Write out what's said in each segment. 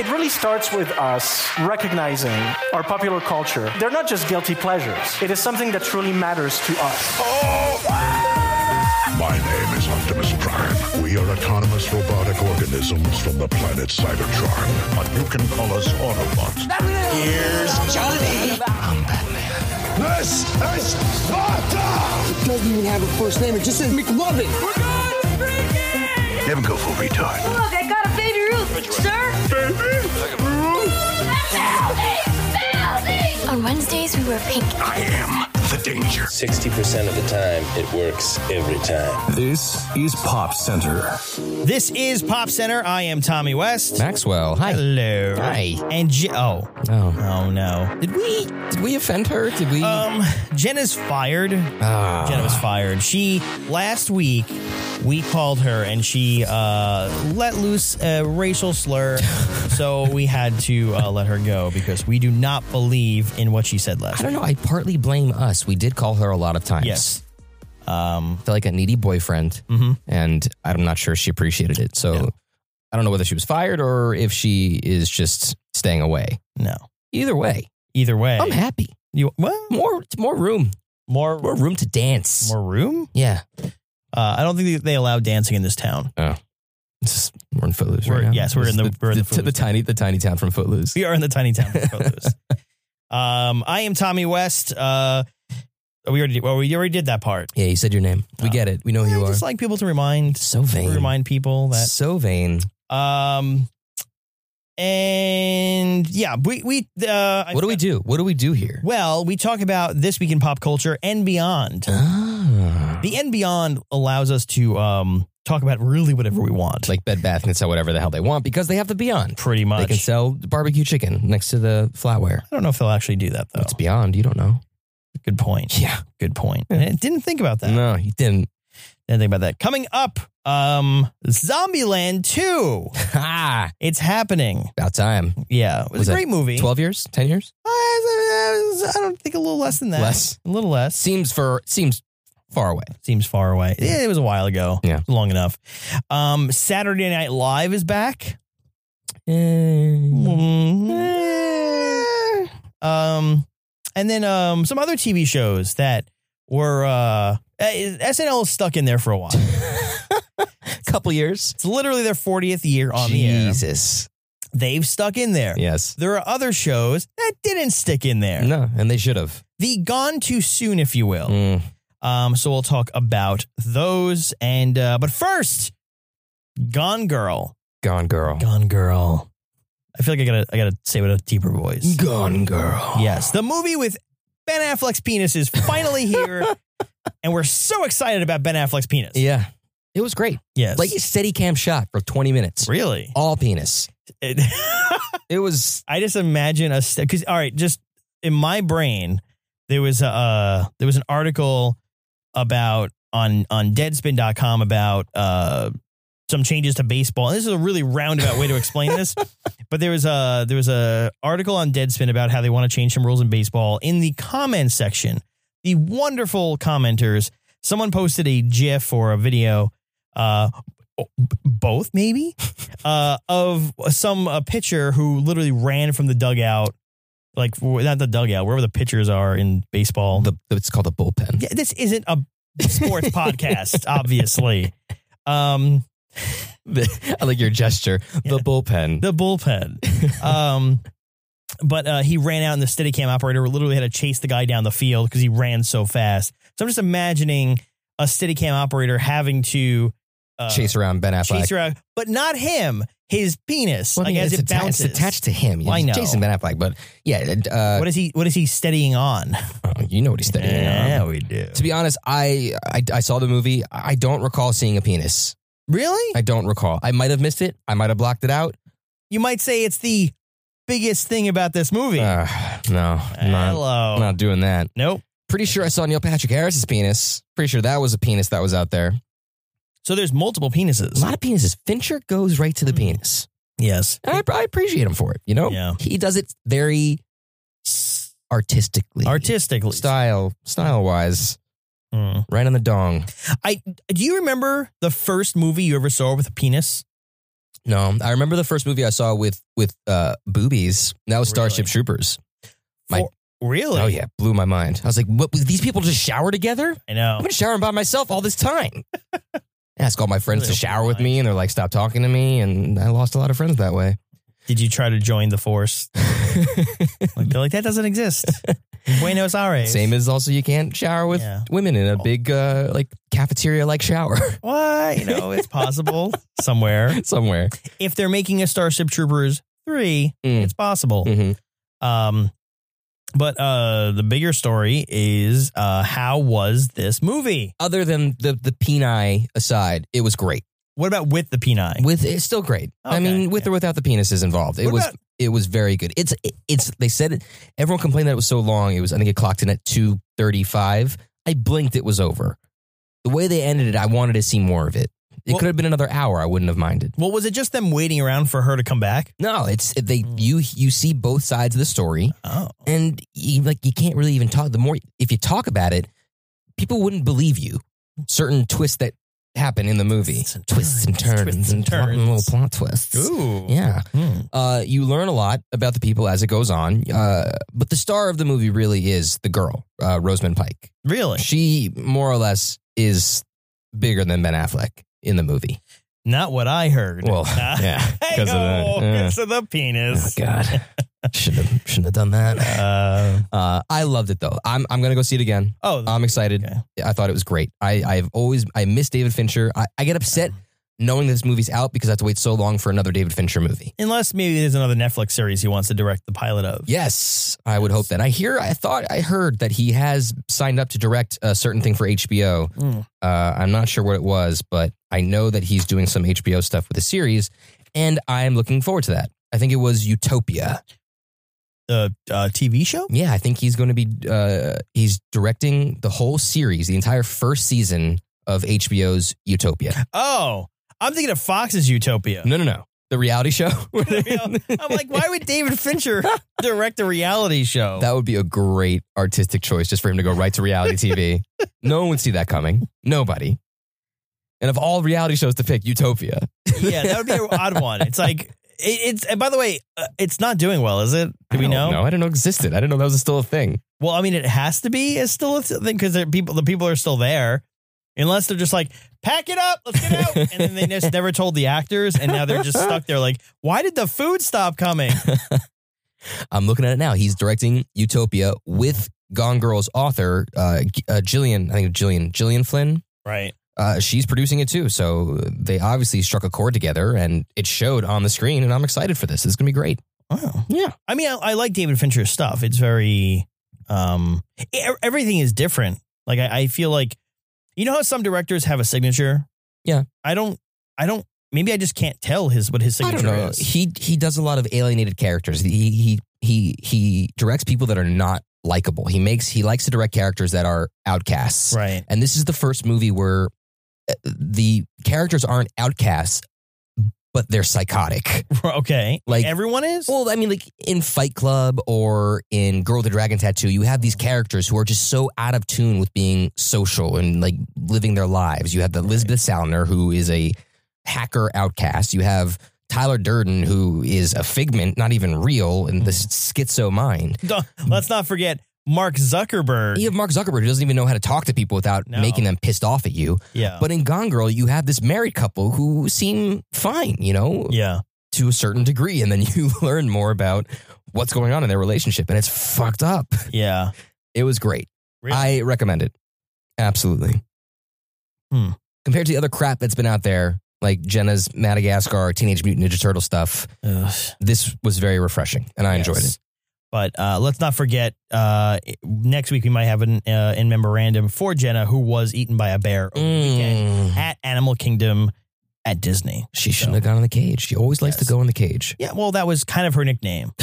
It really starts with us recognizing our popular culture. They're not just guilty pleasures. It is something that truly matters to us. My name is Optimus Prime. We are autonomous robotic organisms from the planet Cybertron. But you can call us Autobots. Here's Johnny. I'm Batman. This is Sparta! It doesn't even have a first name. It just says McLovin. We're going freaking! Never go full retard. Look, I got a baby Ruth. Sir? Baby Ruth? On Wednesdays, we wear pink. I am the danger. 60% of the time, it works every time. This is Pop Center. This is Pop Center. I am Tommy West. Maxwell, hi. Hello. Hi. And oh no. Did we offend her? Did we? Jenna's fired. Jenna was fired. Last week, we called her and she let loose a racial slur. So we had to let her go because we do not believe in what she said last week. I don't know. I partly blame us. We did call her a lot of times. Yes. Felt like a needy boyfriend, and I'm not sure she appreciated it. So I don't know whether she was fired or if she is just staying away. No. Either way, I'm happy. More room. More room to dance. More room? Yeah. I don't think they allow dancing in this town. Oh. We're in Footloose right now. Yes, we're in the Footloose. the tiny town from Footloose. We are in the tiny town from Footloose. I am Tommy West. We already did that part. Yeah, you said your name. We get it. We know who you I are. just like people to remind. So vain. Remind people that. So vain. And yeah, what do we do? What do we do here? Well, we talk about This Week in Pop Culture and Beyond. The and Beyond allows us to talk about really whatever we want. Like Bed Bath can sell whatever the hell they want because they have the Beyond. Pretty much. They can sell barbecue chicken next to the flatware. I don't know if they'll actually do that, though. It's Beyond. You don't know. Good point. Yeah. Good point. I didn't think about that. No, you didn't. Didn't think about that. Coming up, Zombieland 2. It's happening. About time. Yeah. It was a great movie. 12 years? 10 years? I don't think a little less than that. Less? A little less. Seems far away. Seems far away. Yeah, it was a while ago. Yeah. Long enough. Saturday Night Live is back. And then some other TV shows that were SNL is stuck in there for a while. Couple years. It's literally their 40th year on the air. Jesus. They've stuck in there. Yes. There are other shows that didn't stick in there. No, and they should have. The gone too soon, if you will. So we'll talk about those. And but first, Gone Girl. Gone Girl. Gone Girl. I feel like I gotta say it with a deeper voice. Gone Girl. Yes, the movie with Ben Affleck's penis is finally here, and we're so excited about Ben Affleck's penis. Yeah, it was great. Yes, like a steady cam shot for 20 minutes. Really, all penis. It was. I just imagine because all right, just in my brain, there was an article about on Deadspin.com about some changes to baseball. And this is a really roundabout way to explain this, but there was a article on Deadspin about how they want to change some rules in baseball. In the comments section, the wonderful commenters, someone posted a GIF or a video, both maybe, of some pitcher who literally ran from the dugout, like not the dugout, wherever the pitchers are in baseball. It's called the bullpen. Yeah, this isn't a sports podcast, obviously. I like your gesture. Yeah. The bullpen. But he ran out, and the Steadicam operator literally had to chase the guy down the field because he ran so fast. So I'm just imagining a Steadicam operator having to chase around Ben Affleck. Chase around, but not him. His penis, well, like as it bounces, it's attached to him. I know. Chasing Ben Affleck, but yeah. What is he steadying on? Oh, you know what he's steadying on. Yeah, we do. To be honest, I saw the movie. I don't recall seeing a penis. Really? I don't recall. I might have missed it. I might have blocked it out. You might say it's the biggest thing about this movie. No, Hello. I'm not doing that. Nope. Pretty sure I saw Neil Patrick Harris's penis. Pretty sure that was a penis that was out there. So there's multiple penises. A lot of penises. Fincher goes right to the penis. Yes. And I appreciate him for it, you know? Yeah. He does it very artistically. Style-wise. Right on the dong. Do you remember the first movie you ever saw with a penis? No, I remember the first movie I saw with boobies. That was Starship Troopers. Really? Oh yeah, blew my mind. I was like, "What? These people just shower together?" I know. I've been showering by myself all this time. I asked all my friends to shower with me, and they're like, "Stop talking to me," and I lost a lot of friends that way. Did you try to join the force? They're like, that doesn't exist. Buenos Aires. Same as also you can't shower with women in a big like cafeteria like shower. What? It's possible somewhere. If they're making a Starship Troopers 3, it's possible. Mm-hmm. But the bigger story is how was this movie? Other than the peni aside, it was great. What about with the peni? It's still great. Okay, I mean, with or without the penises involved, it was very good. It's they said it, everyone complained that it was so long. I think it clocked in at 2:35. I blinked, it was over. The way they ended it, I wanted to see more of it. It could have been another hour. I wouldn't have minded. Well, was it just them waiting around for her to come back? No, you see both sides of the story. Oh, and you can't really even talk. The more if you talk about it, people wouldn't believe you. Certain twists that happen in the movie, twists and turns, little plot twists. Ooh, yeah. You learn a lot about the people as it goes on. But the star of the movie really is the girl, Rosamund Pike. Really, she more or less is bigger than Ben Affleck in the movie. Not what I heard. Well, yeah, because of the penis. Oh, God, shouldn't have done that. I loved it though. I'm gonna go see it again. Oh, I'm excited. Okay. I thought it was great. I miss David Fincher. I get upset knowing this movie's out because I have to wait so long for another David Fincher movie. Unless maybe there's another Netflix series he wants to direct the pilot of. Yes, I would hope that. I heard that he has signed up to direct a certain thing for HBO. I'm not sure what it was, but I know that he's doing some HBO stuff with a series, and I'm looking forward to that. I think it was Utopia. The TV show? Yeah, I think he's going to be, he's directing the whole series, the entire first season of HBO's Utopia. Oh, I'm thinking of Fox's Utopia. No. The reality show? I'm like, why would David Fincher direct a reality show? That would be a great artistic choice just for him to go right to reality TV. No one would see that coming. Nobody. And of all reality shows to pick, Utopia. Yeah, that would be an odd one. It's like, and by the way, it's not doing well, is it? Do we know? No, I didn't know it existed. I didn't know that was still a thing. Well, I mean, it has to be still a thing because the people are still there. Unless they're just like, pack it up, let's get out. And then they just never told the actors. And now they're just stuck there like, why did the food stop coming? I'm looking at it now. He's directing Utopia with Gone Girl's author, Gillian Flynn. Right. She's producing it too. So they obviously struck a chord together and it showed on the screen. And I'm excited for this. It's going to be great. Wow. Yeah. I mean, I like David Fincher's stuff. It's very, everything is different. Like, I feel like, you know how some directors have a signature? Yeah. I don't, maybe I just can't tell what his signature I don't know. is. He does a lot of alienated characters. He directs people that are not likable. He likes to direct characters that are outcasts. Right. And this is the first movie where the characters aren't outcasts, but they're psychotic. Okay. Like everyone is? Well, I mean, like in Fight Club or in Girl with the Dragon Tattoo, you have these characters who are just so out of tune with being social and like living their lives. You have the Elizabeth Salner, who is a hacker outcast. You have Tyler Durden, who is a figment, not even real, in the schizo mind. Let's not forget Mark Zuckerberg. You have Mark Zuckerberg who doesn't even know how to talk to people without making them pissed off at you. Yeah. But in Gone Girl, you have this married couple who seem fine, you know? Yeah. To a certain degree. And then you learn more about what's going on in their relationship. And it's fucked up. Yeah. It was great. Really? I recommend it. Absolutely. Compared to the other crap that's been out there, like Jenna's Madagascar, Teenage Mutant Ninja Turtle stuff, this was very refreshing. And I enjoyed it. But let's not forget, next week we might have an in memorandum for Jenna, who was eaten by a bear over the weekend at Animal Kingdom at Disney. She shouldn't have gone in the cage. She always likes to go in the cage. Yeah, well, that was kind of her nickname.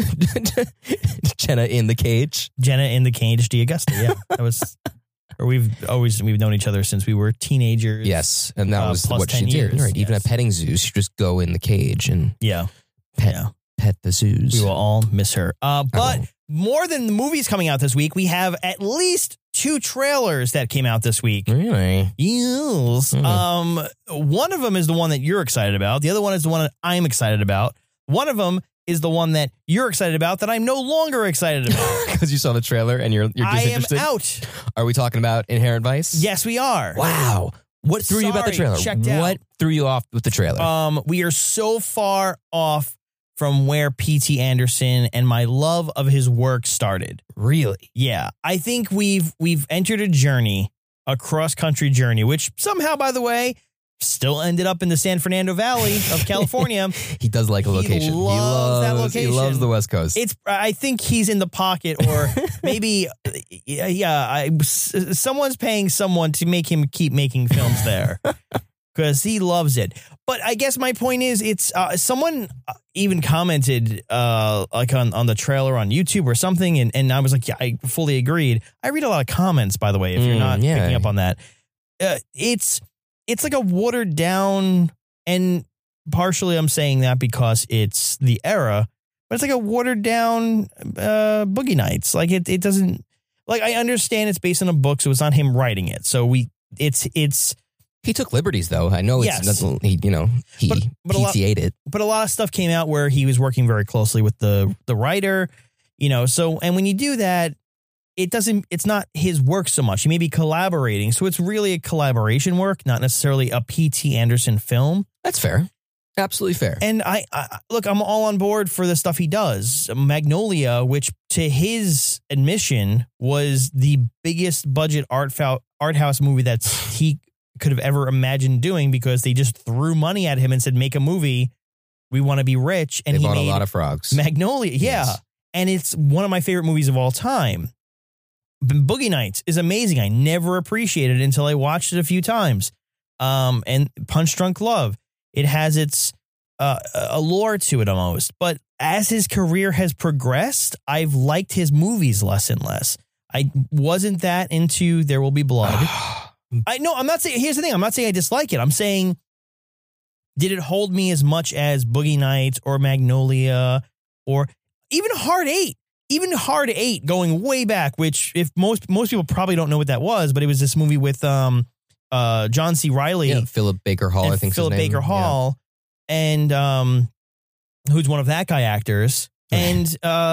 Jenna in the cage. Jenna in the cage D'Augusta. Yeah, that was. Or we've known each other since we were teenagers. Yes, and that was what she years. did. Right, even at petting zoos, she just go in the cage and pet the zoos. We will all miss her. But more than the movies coming out this week, we have at least 2 trailers that came out this week. Really? Yes. One of them is the one that you're excited about. The other one is the one that I'm excited about. One of them is the one that you're excited about that I'm no longer excited about. Because you saw the trailer and you're disinterested? I am out. Are we talking about Inherent Vice? Yes, we are. Wow. What threw you about the trailer? Checked out. What threw you off with the trailer? We are so far off from where P.T. Anderson and my love of his work started. Really? Yeah. I think we've entered a journey, a cross-country journey, which somehow, by the way, still ended up in the San Fernando Valley of California. He does like a location. He loves that location. He loves the West Coast. I think he's in the pocket, or maybe, someone's paying someone to make him keep making films there because he loves it. But I guess my point is, it's someone even commented like on the trailer on YouTube or something, and I was like, yeah, I fully agreed. I read a lot of comments, by the way, if you're not picking up on that. It's like a watered down, and partially I'm saying that because it's the era, but it's like a watered down Boogie Nights. Like it doesn't, like, I understand it's based on a book, so it's not him writing it. So it's. He took liberties, though. I know it's he PTA'd it. But a lot of stuff came out where he was working very closely with the writer, so, and when you do that, it's not his work so much. He may be collaborating. So it's really a collaboration work, not necessarily a P.T. Anderson film. That's fair. Absolutely fair. And I look, I'm all on board for the stuff he does. Magnolia, which to his admission was the biggest budget art house movie that he could have ever imagined doing, because they just threw money at him and said, make a movie. We want to be rich. And he bought made a lot of frogs. Magnolia. Yeah. Yes. And it's one of my favorite movies of all time. Boogie Nights is amazing. I never appreciated it until I watched it a few times. And Punch Drunk Love, it has its allure to it almost. But as his career has progressed, I've liked his movies less and less. I wasn't that into There Will Be Blood. I'm not saying, here's the thing. I'm not saying I dislike it. I'm saying, did it hold me as much as Boogie Nights or Magnolia or even Hard Eight? Even Hard Eight, going way back, which if most people probably don't know what that was, but it was this movie with John C. Reilly, Philip Baker Hall, I think Philip Baker Hall, and who's one of that guy actors, and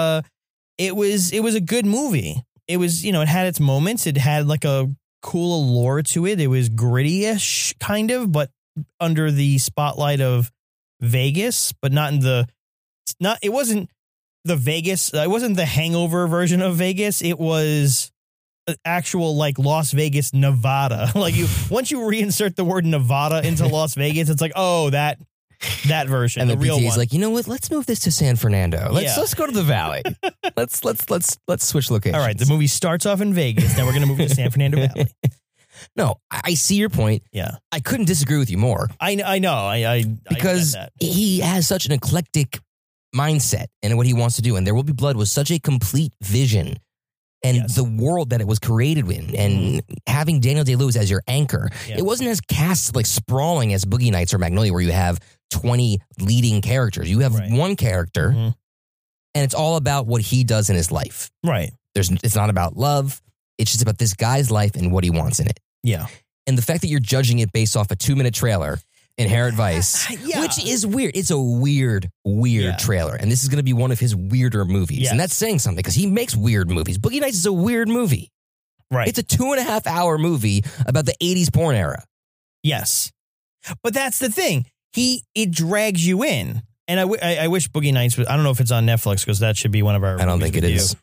it was a good movie. It was, it had its moments. It had like a cool allure to it. It was gritty-ish kind of, but under the spotlight of Vegas, but not in the it wasn't the Vegas. It wasn't the Hangover version of Vegas. It was actual like Las Vegas, Nevada. Like once you reinsert the word Nevada into Las Vegas, it's like, oh, that version, and the real PT is one. like, you know what? Let's move this to San Fernando. Let's go to the Valley. let's switch locations. All right, the movie starts off in Vegas. Now we're going to move to San Fernando Valley. No, I see your point. Yeah, I couldn't disagree with you more. I know. Because he has such an eclectic mindset and what he wants to do, and There Will Be Blood was such a complete vision, and the world that it was created in, and having Daniel Day-Lewis as your anchor, it wasn't as cast like sprawling as Boogie Nights or Magnolia, where you have 20 leading characters. You have one character, and it's all about what he does in his life. Right. It's not about love. It's just about this guy's life and what he wants in it. Yeah. And the fact that you're judging it based off a 2-minute trailer, Inherent Vice, which is weird. It's a weird trailer. And this is going to be one of his weirder movies. Yes. And that's saying something, because he makes weird movies. Boogie Nights is a weird movie. Right. It's a 2.5-hour movie about the 80s porn era. Yes. But that's the thing. It drags you in. And I wish Boogie Nights was, I don't know if it's on Netflix, because that should be one of our I don't think it is.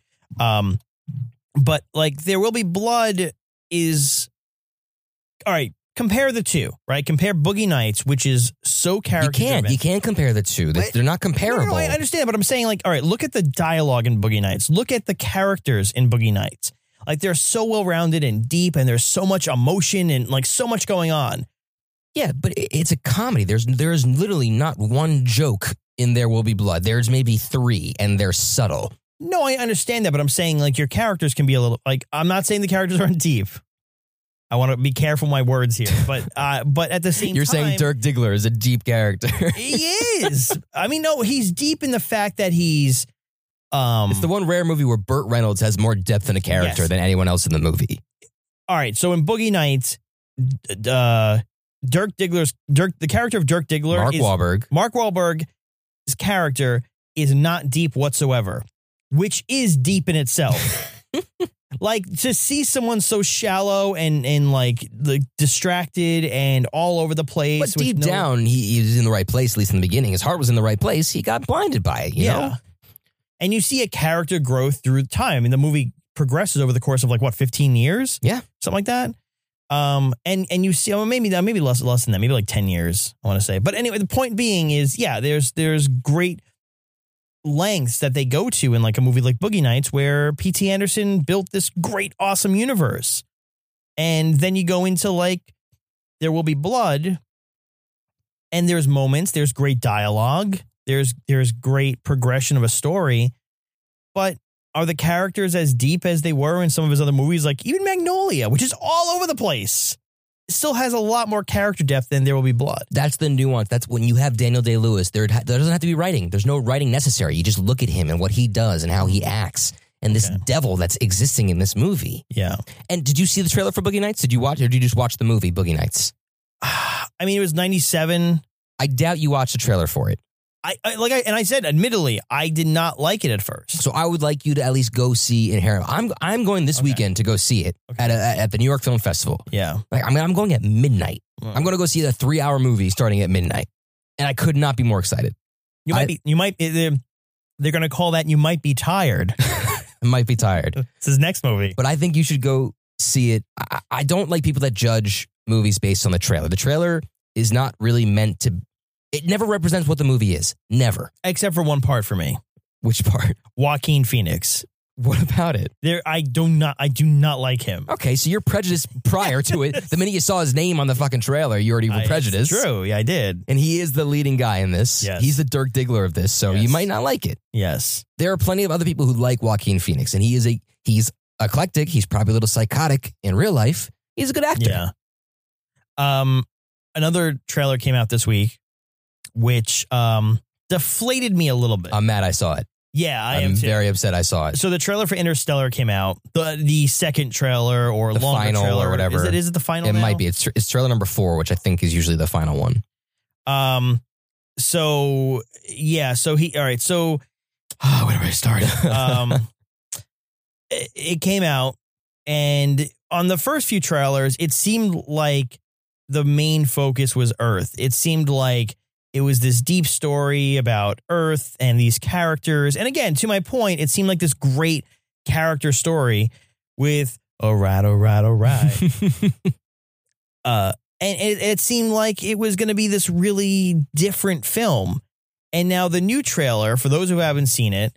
But like There Will Be Blood is, all right, compare the two, right? Compare Boogie Nights, which is so character-driven. You can't compare the two. They're not comparable. No, I understand, but I'm saying, like, all right, look at the dialogue in Boogie Nights. Look at the characters in Boogie Nights. Like, they're so well-rounded and deep, and there's so much emotion and, like, so much going on. Yeah, but it's a comedy. There's literally not one joke in There Will Be Blood. There's maybe 3, and they're subtle. No, I understand that, but I'm saying, like, your characters can be a little, like, I'm not saying the characters aren't deep. I want to be careful with my words here, but at the same time, you're saying Dirk Diggler is a deep character. He is. I mean, no, he's deep in the fact that he's. It's the one rare movie where Burt Reynolds has more depth in a character than anyone else in the movie. all right. So in Boogie Nights, the character of Dirk Diggler Mark Wahlberg's character is not deep whatsoever, which is deep in itself. Like, to see someone so shallow and like distracted and all over the place. But deep down, he was in the right place, at least in the beginning. His heart was in the right place. He got blinded by it, you know? And you see a character grow through time. I mean, the movie progresses over the course of like, 15 years? Yeah. Something like that. And you see, maybe less than that, maybe like 10 years, I want to say. But anyway, the point being is, there's great lengths that they go to in like a movie like Boogie Nights, where P.T. Anderson built this great, awesome universe. And then you go into like There Will Be Blood, and there's moments, there's great dialogue, there's great progression of a story, but are the characters as deep as they were in some of his other movies? Like even Magnolia, which is all over the place, still has a lot more character depth than There Will Be Blood. That's the nuance. That's when you have Daniel Day-Lewis, there doesn't have to be writing. There's no writing necessary. You just look at him and what he does and how he acts and this devil that's existing in this movie. Yeah. And did you see the trailer for Boogie Nights? Did you watch it, or did you just watch the movie Boogie Nights? I mean, it was 97. I doubt you watched the trailer for it. I said, admittedly, I did not like it at first. So I would like you to at least go see Inherent. I'm going this weekend to go see it at the New York Film Festival. Yeah. Like, I mean, I'm going at midnight. I'm going to go see the 3-hour movie starting at midnight. And I could not be more excited. They're going to call that You Might Be Tired. I might be tired. It's his next movie. But I think you should go see it. I don't like people that judge movies based on the trailer. The trailer is not really meant to. It never represents what the movie is. Never. Except for one part for me. Which part? Joaquin Phoenix. What about it? I do not like him. Okay, so you're prejudiced prior to it. The minute you saw his name on the fucking trailer, you already were prejudiced. It's true. Yeah, I did. And he is the leading guy in this. Yes. He's the Dirk Diggler of this, so you might not like it. Yes. There are plenty of other people who like Joaquin Phoenix, and he's eclectic. He's probably a little psychotic in real life. He's a good actor. Yeah. Another trailer came out this week, which deflated me a little bit. I'm mad I saw it. Yeah, I'm very upset I saw it. So the trailer for Interstellar came out. The second trailer or the longer final trailer or whatever. Is it the final? It now? might be. It's trailer number 4, which I think is usually the final one. So yeah. So he. All right. So where do I start? It came out, and on the first few trailers, it seemed like the main focus was Earth. It seemed like it was this deep story about Earth and these characters. And again, to my point, it seemed like this great character story with all right. And it seemed like it was going to be this really different film. And now the new trailer, for those who haven't seen it,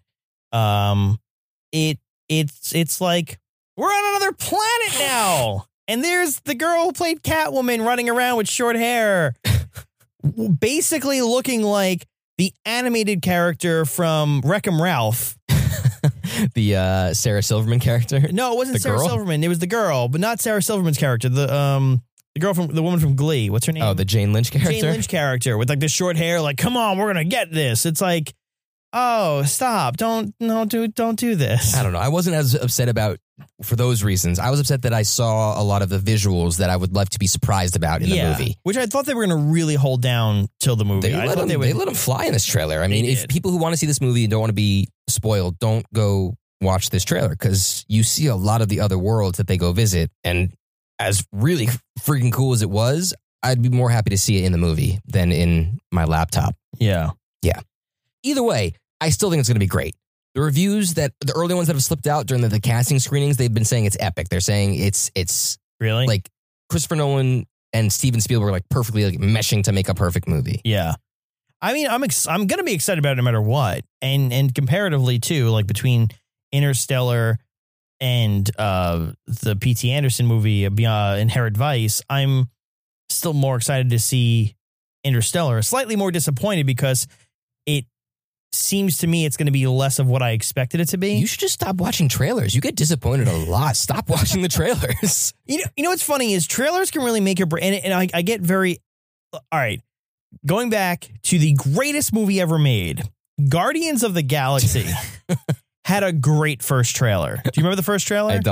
it's like we're on another planet now. And there's the girl who played Catwoman running around with short hair, basically looking like the animated character from Wreck-Em Ralph. The Sarah Silverman character? No, it wasn't Sarah Silverman. It was the girl, but not Sarah Silverman's character. The woman from Glee. What's her name? Oh, the Jane Lynch character? Jane Lynch character with like the short hair, like, come on, we're going to get this. It's like, oh, stop. Don't do this. I don't know. I wasn't as upset about for those reasons. I was upset that I saw a lot of the visuals that I would love to be surprised about in the movie. Which I thought they were going to really hold down till the movie. They let them fly in this trailer. I mean, if people who want to see this movie and don't want to be spoiled, don't go watch this trailer, because you see a lot of the other worlds that they go visit. And as really freaking cool as it was, I'd be more happy to see it in the movie than in my laptop. Yeah. Yeah. Either way, I still think it's going to be great. The reviews the early ones that have slipped out during the casting screenings, they've been saying it's epic. They're saying it's really like Christopher Nolan and Steven Spielberg like perfectly like meshing to make a perfect movie. Yeah. I mean, I'm going to be excited about it no matter what. And comparatively too, like between Interstellar and the P.T. Anderson movie, Inherent Vice, I'm still more excited to see Interstellar. Slightly more disappointed because it seems to me it's going to be less of what I expected it to be. You should just stop watching trailers. You get disappointed a lot. Stop watching the trailers. You know what's funny is trailers can really make your brain. And I get very, all right, going back to the greatest movie ever made, Guardians of the Galaxy had a great first trailer. Do you remember the first trailer? I don't.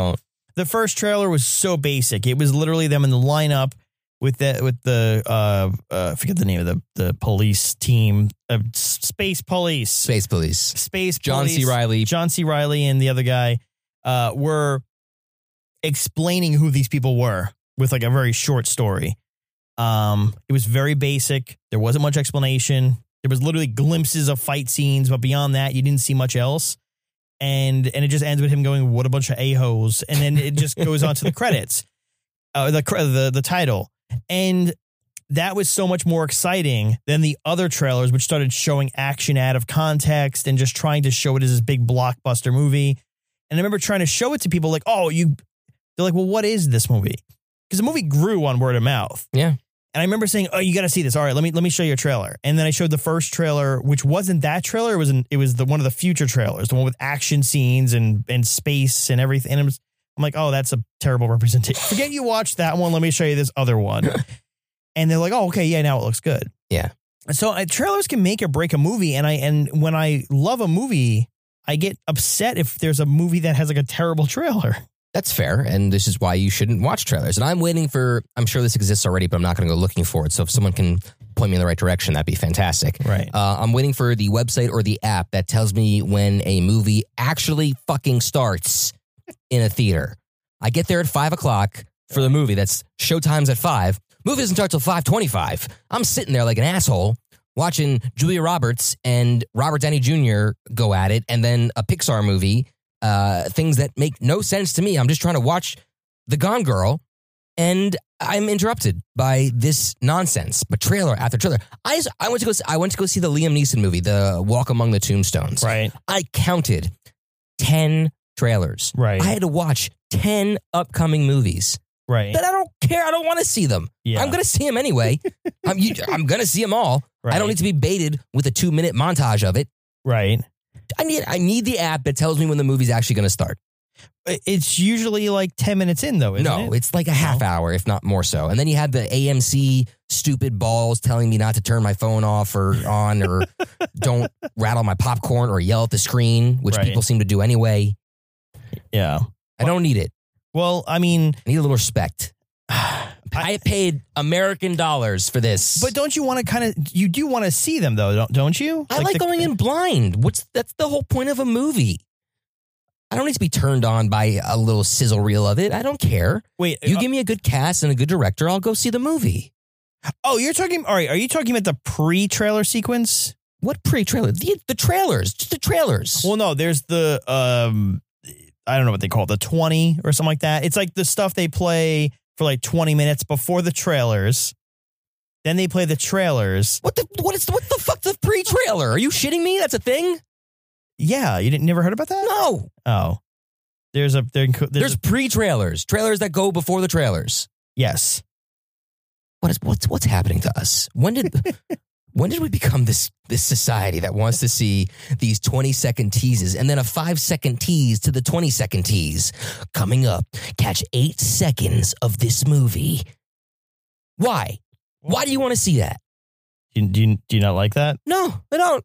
The first trailer was so basic. It was literally them in the lineup with the I forget the name of the police team, Space Police. John C. Reilly and the other guy were explaining who these people were with like a very short story. It was very basic. There wasn't much explanation. There was literally glimpses of fight scenes, but beyond that, you didn't see much else. And it just ends with him going, "What a bunch of a-holes," and then it just goes on to the credits, the title, and that was so much more exciting than the other trailers, which started showing action out of context and just trying to show it as this big blockbuster movie. And I remember trying to show it to people, like, they're like, "Well, what is this movie?" Because the movie grew on word of mouth. Yeah. And I remember saying, "Oh, you got to see this. All right, let me show you a trailer." And then I showed the first trailer, which wasn't that trailer. It was one of the future trailers, the one with action scenes and space and everything. And I'm like, "Oh, that's a terrible representation. Forget you watched that one. Let me show you this other one." And they're like, "Oh, okay, yeah, now it looks good." Yeah. So trailers can make or break a movie. And when I love a movie, I get upset if there's a movie that has like a terrible trailer. That's fair, and this is why you shouldn't watch trailers. And I'm sure this exists already, but I'm not going to go looking for it. So if someone can point me in the right direction, that'd be fantastic. Right. I'm waiting for the website or the app that tells me when a movie actually fucking starts in a theater. I get there at 5 o'clock for the movie. That's showtime's at 5. Movie doesn't start till 5:25. I'm sitting there like an asshole watching Julia Roberts and Robert Downey Jr. go at it, and then a Pixar movie. Things that make no sense to me. I'm just trying to watch The Gone Girl, and I'm interrupted by this nonsense. But trailer after trailer. I went to go see the Liam Neeson movie, The Walk Among the Tombstones. Right. I counted 10 trailers. Right. I had to watch 10 upcoming movies. Right. But I don't care. I don't want to see them. Yeah. I'm going to see them anyway. I'm going to see them all. Right. I don't need to be baited with a 2-minute montage of it. Right. I need the app that tells me when the movie's actually going to start. It's usually like 10 minutes in, though, isn't it? No, it's like a half hour, if not more so. And then you have the AMC stupid balls telling me not to turn my phone off or on or don't rattle my popcorn or yell at the screen, which people seem to do anyway. Yeah. I don't need it. Well, I mean, I need a little respect. I paid American dollars for this. But don't you want to you do want to see them, though, don't you? I like going in blind. That's the whole point of a movie. I don't need to be turned on by a little sizzle reel of it. I don't care. Wait, you give me a good cast and a good director, I'll go see the movie. Oh, all right, are you talking about the pre-trailer sequence? What pre-trailer? The trailers, just the trailers. Well, no, there's the, I don't know what they call it, the 20 or something like that. It's like the stuff they play for like 20 minutes before the trailers. Then they play the trailers. What the fuck's the pre-trailer? Are you shitting me? That's a thing? Yeah, you never heard about that? No. Oh. There's pre-trailers. Trailers that go before the trailers. Yes. What's happening to us? When did we become this society that wants to see these 20-second teases and then a 5-second tease to the 20-second tease? Coming up, catch 8 seconds of this movie. Why? Why do you want to see that? Do you not like that? No, I don't.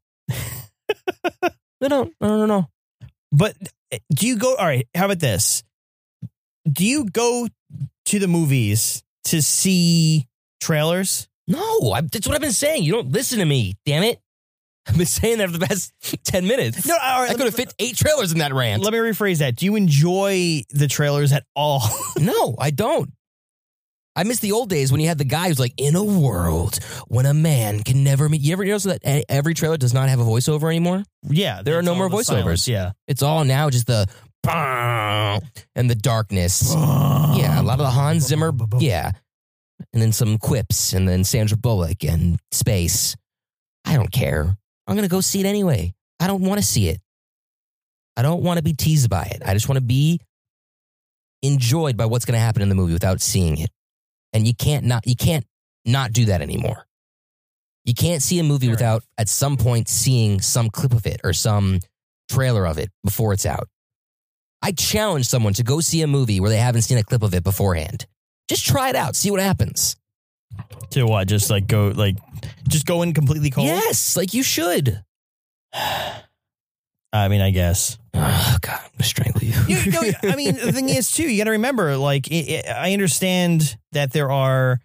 I don't. No. But do you go? All right. How about this? Do you go to the movies to see trailers? No, that's what I've been saying. You don't listen to me, damn it. I've been saying that for the past 10 minutes. No, all right, I could have fit 8 trailers in that rant. Let me rephrase that. Do you enjoy the trailers at all? No, I don't. I miss the old days when you had the guy who's like, in a world when a man can never meet. You ever notice that every trailer does not have a voiceover anymore? Yeah. There are no more voiceovers. Silence, yeah. It's all now just the and the darkness. Yeah, a lot of the Hans Zimmer. Yeah. And then some quips and then Sandra Bullock and space. I don't care. I'm going to go see it anyway. I don't want to see it. I don't want to be teased by it. I just want to be enjoyed by what's going to happen in the movie without seeing it. And you can't not do that anymore. You can't see a movie without at some point seeing some clip of it or some trailer of it before it's out. I challenge someone to go see a movie where they haven't seen a clip of it beforehand. Just try it out. See what happens. To what? Just go in completely cold? Yes, like you should. I mean, I guess. Oh, God, I'm going to strangle you. I mean, the thing is, too, you got to remember, like, I understand that there are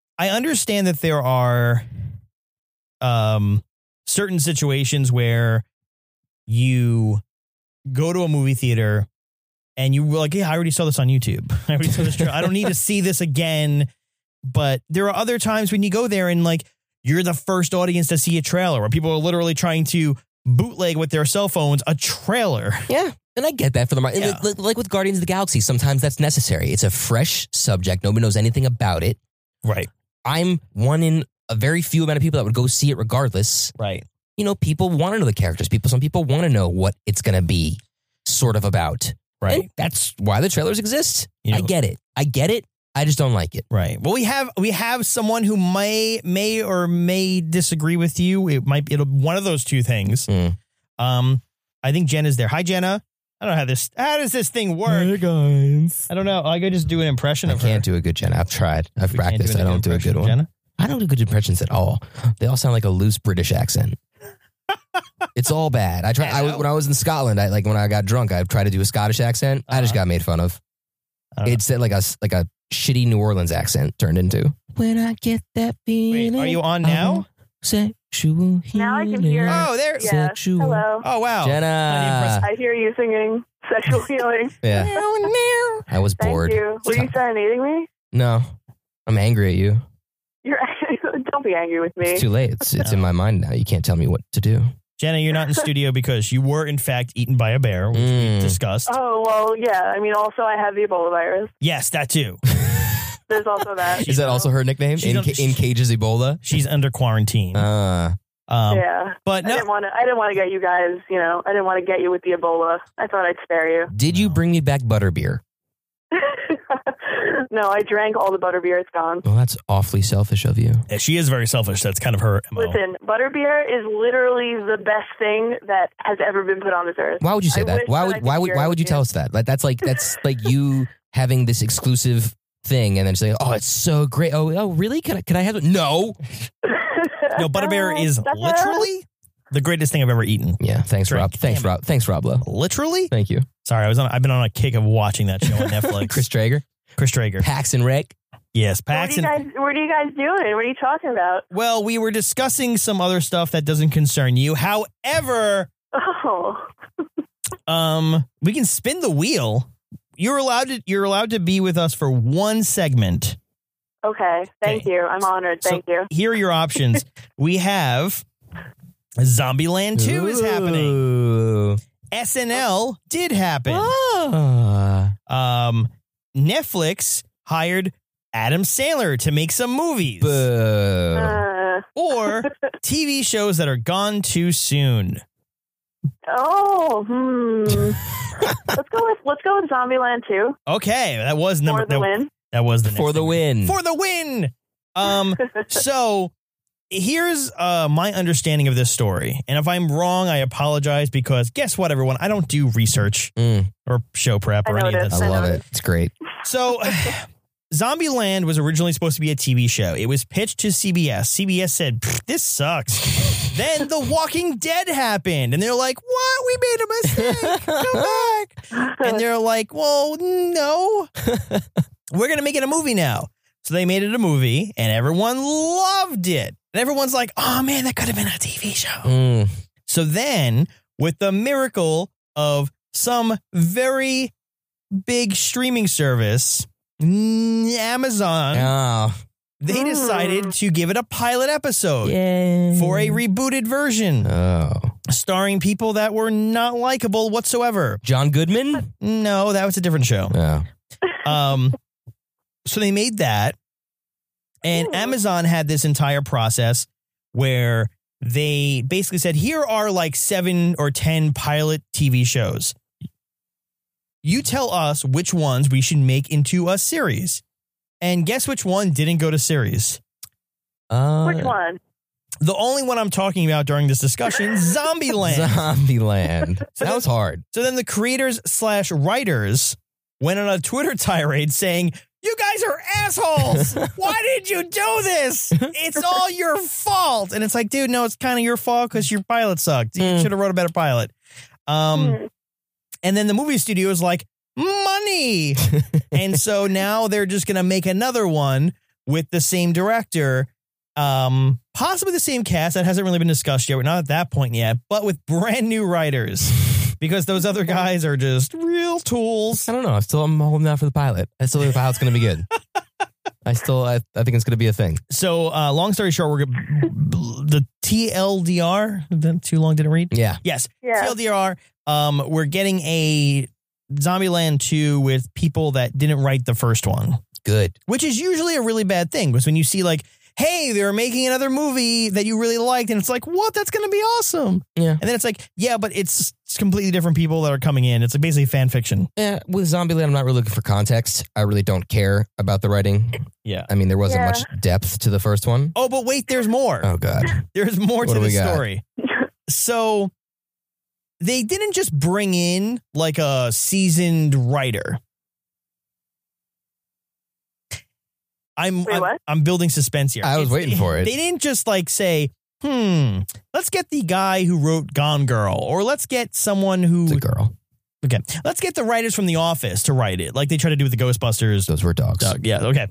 certain situations where you go to a movie theater and you were like, yeah, I already saw this on YouTube. I already saw this trailer. I don't need to see this again. But there are other times when you go there and like you're the first audience to see a trailer where people are literally trying to bootleg with their cell phones a trailer. Yeah. And I get that for the market. Yeah. Like with Guardians of the Galaxy, sometimes that's necessary. It's a fresh subject. Nobody knows anything about it. Right. I'm one in a very few amount of people that would go see it regardless. Right. You know, people want to know the characters. Some people want to know what it's going to be sort of about. Right. And that's why the trailers exist. You know, I get it. I just don't like it. Right. Well, we have someone who may or may disagree with you. It'll one of those two things. I think Jenna's there. Hi, Jenna. I don't know how does this thing work? Hey, guys. I don't know. I could just do an impression of her. I can't do a good Jenna. I've tried. I've practiced. I don't do a good one. Jenna? I don't do good impressions at all. They all sound like a loose British accent. It's all bad. When I was in Scotland, when I got drunk, I tried to do a Scottish accent. I just got made fun of. It's like a shitty New Orleans accent turned into. When I get that feeling. Wait, are you on now? Sexual healing. Now I can hear. Oh, there. Yeah. Sexual. Hello. Oh, wow. Jenna. I hear you singing Sexual Healing. Yeah. I was bored. Thank you. Were you serenading me? No. I'm angry at you. Don't be angry with me. It's too late. It's in my mind now. You can't tell me what to do. Jenna, you're not in studio because you were, in fact, eaten by a bear, which we discussed. Oh, well, yeah. I mean, also, I have the Ebola virus. Yes, that too. There's also that. Is that also her nickname? In Cage's Ebola? She's under quarantine. Yeah. But no. I didn't want to get you guys, I didn't want to get you with the Ebola. I thought I'd spare you. Did you bring me back butterbeer? No, I drank all the butterbeer. It's gone. Well, that's awfully selfish of you. Yeah, she is very selfish. That's kind of her MO. Listen, butterbeer is literally the best thing that has ever been put on this earth. Why would you say that? Why would you tell us that? That's like you having this exclusive thing and then saying, "Oh, it's so great. Oh, really? Can I have it?" No. No, butterbeer is literally the greatest thing I've ever eaten. Yeah, thanks, Rob. Thanks, Rob Lowe. Literally? Thank you. Sorry, I've been on a kick of watching that show on Netflix. Chris Traeger. Pax and Rick. Yes, Pax and... What are you guys doing? What are you talking about? Well, we were discussing some other stuff that doesn't concern you. However, we can spin the wheel. You're allowed to be with us for one segment. Okay. Thank you. I'm honored. Thank you. Here are your options. We have Zombieland 2 is happening. SNL did happen. Netflix hired Adam Sandler to make some movies. Or TV shows that are gone too soon. Let's go with Zombieland 2. Okay, that was number For the win. That was the For the win. For the win. So here's my understanding of this story. And if I'm wrong, I apologize because guess what, everyone? I don't do research or show prep or any of this. I love it. It's great. So Zombieland was originally supposed to be a TV show. It was pitched to CBS. CBS said, this sucks. Then The Walking Dead happened. And they're like, what? We made a mistake. Come back. And they're like, well, no. We're going to make it a movie now. So they made it a movie and everyone loved it. And everyone's like, oh man, that could have been a TV show. So then with the miracle of some very big streaming service, Amazon, they decided to give it a pilot episode for a rebooted version. Starring people that were not likable whatsoever. John Goodman? No, that was a different show. So they made that, and Amazon had this entire process where they basically said, here are like 7 or 10 pilot TV shows. You tell us which ones we should make into a series. And guess which one didn't go to series? Which one? The only one I'm talking about during this discussion, Zombieland. That was hard. So then the creators/writers went on a Twitter tirade saying, you guys are assholes. Why did you do this? It's all your fault. And it's like, dude, no, it's kind of your fault because your pilot sucked. You should have wrote a better pilot. And then the movie studio is like, money. And so now they're just going to make another one with the same director, possibly the same cast. That hasn't really been discussed yet. We're not at that point yet, but with brand new writers because those other guys are just real tools. I don't know. I'm holding out for the pilot. I still think the pilot's going to be good. I think it's going to be a thing. So long story short, the TLDR, that too long didn't read? Yeah. Yes. Yeah. TLDR. We're getting a Zombieland 2 with people that didn't write the first one. Good. Which is usually a really bad thing because when you see like, hey, they're making another movie that you really liked and it's like, what? That's going to be awesome. Yeah. And then it's like, yeah, but it's completely different people that are coming in. It's like basically fan fiction. Yeah. With Zombieland, I'm not really looking for context. I really don't care about the writing. Yeah. I mean, there wasn't much depth to the first one. Oh, but wait, there's more. Oh, God. There's more What to do the we got? story. So they didn't just bring in like a seasoned writer. I'm building suspense here. I was waiting for it. They didn't just like say, let's get the guy who wrote Gone Girl, or let's get someone who... It's a girl. Okay. Let's get the writers from The Office to write it, like they try to do with the Ghostbusters. Those were dogs. Yeah, okay.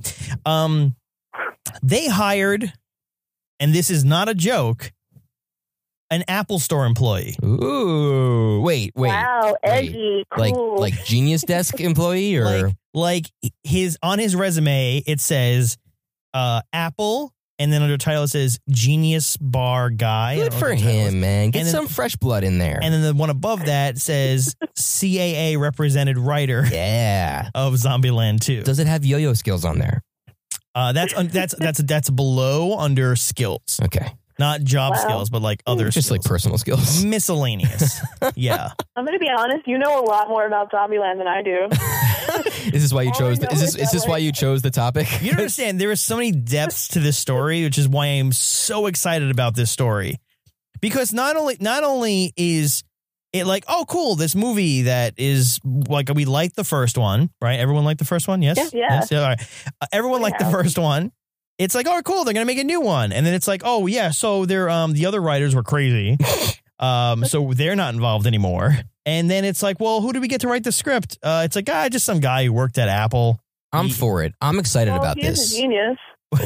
They hired, and this is not a joke, an Apple Store employee. Ooh, wait. Wow, edgy, cool. Like Genius Desk employee, or like on his resume it says Apple, and then under title it says Genius Bar Guy. Good for him, man. Get some fresh blood in there. And then the one above that says CAA represented writer. Yeah, of Zombieland 2. Does it have yo-yo skills on there? That's below under skills. Okay. Not job skills, but like other just skills. Like personal skills. Miscellaneous. Yeah. I'm going to be honest. You know a lot more about Zombieland than I do. Is this why you chose? Is this why you chose the topic? You don't understand. There are so many depths to this story, which is why I'm so excited about this story. Because not only is it like, oh, cool, this movie that is like, we liked the first one, right? Everyone liked the first one, yes? Yeah. Yes? All right. Everyone liked the first one. It's like, oh, cool, they're going to make a new one. And then it's like, oh, yeah, so they're the other writers were crazy. So they're not involved anymore. And then it's like, well, who do we get to write the script? It's like, just some guy who worked at Apple. I'm for it. I'm excited about this. He's a genius.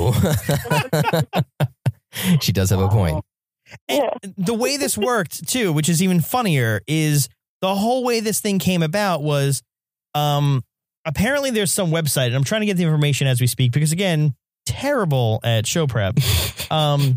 She does have a point. And the way this worked, too, which is even funnier, is the whole way this thing came about was apparently there's some website, and I'm trying to get the information as we speak, because, again, terrible at show prep. There's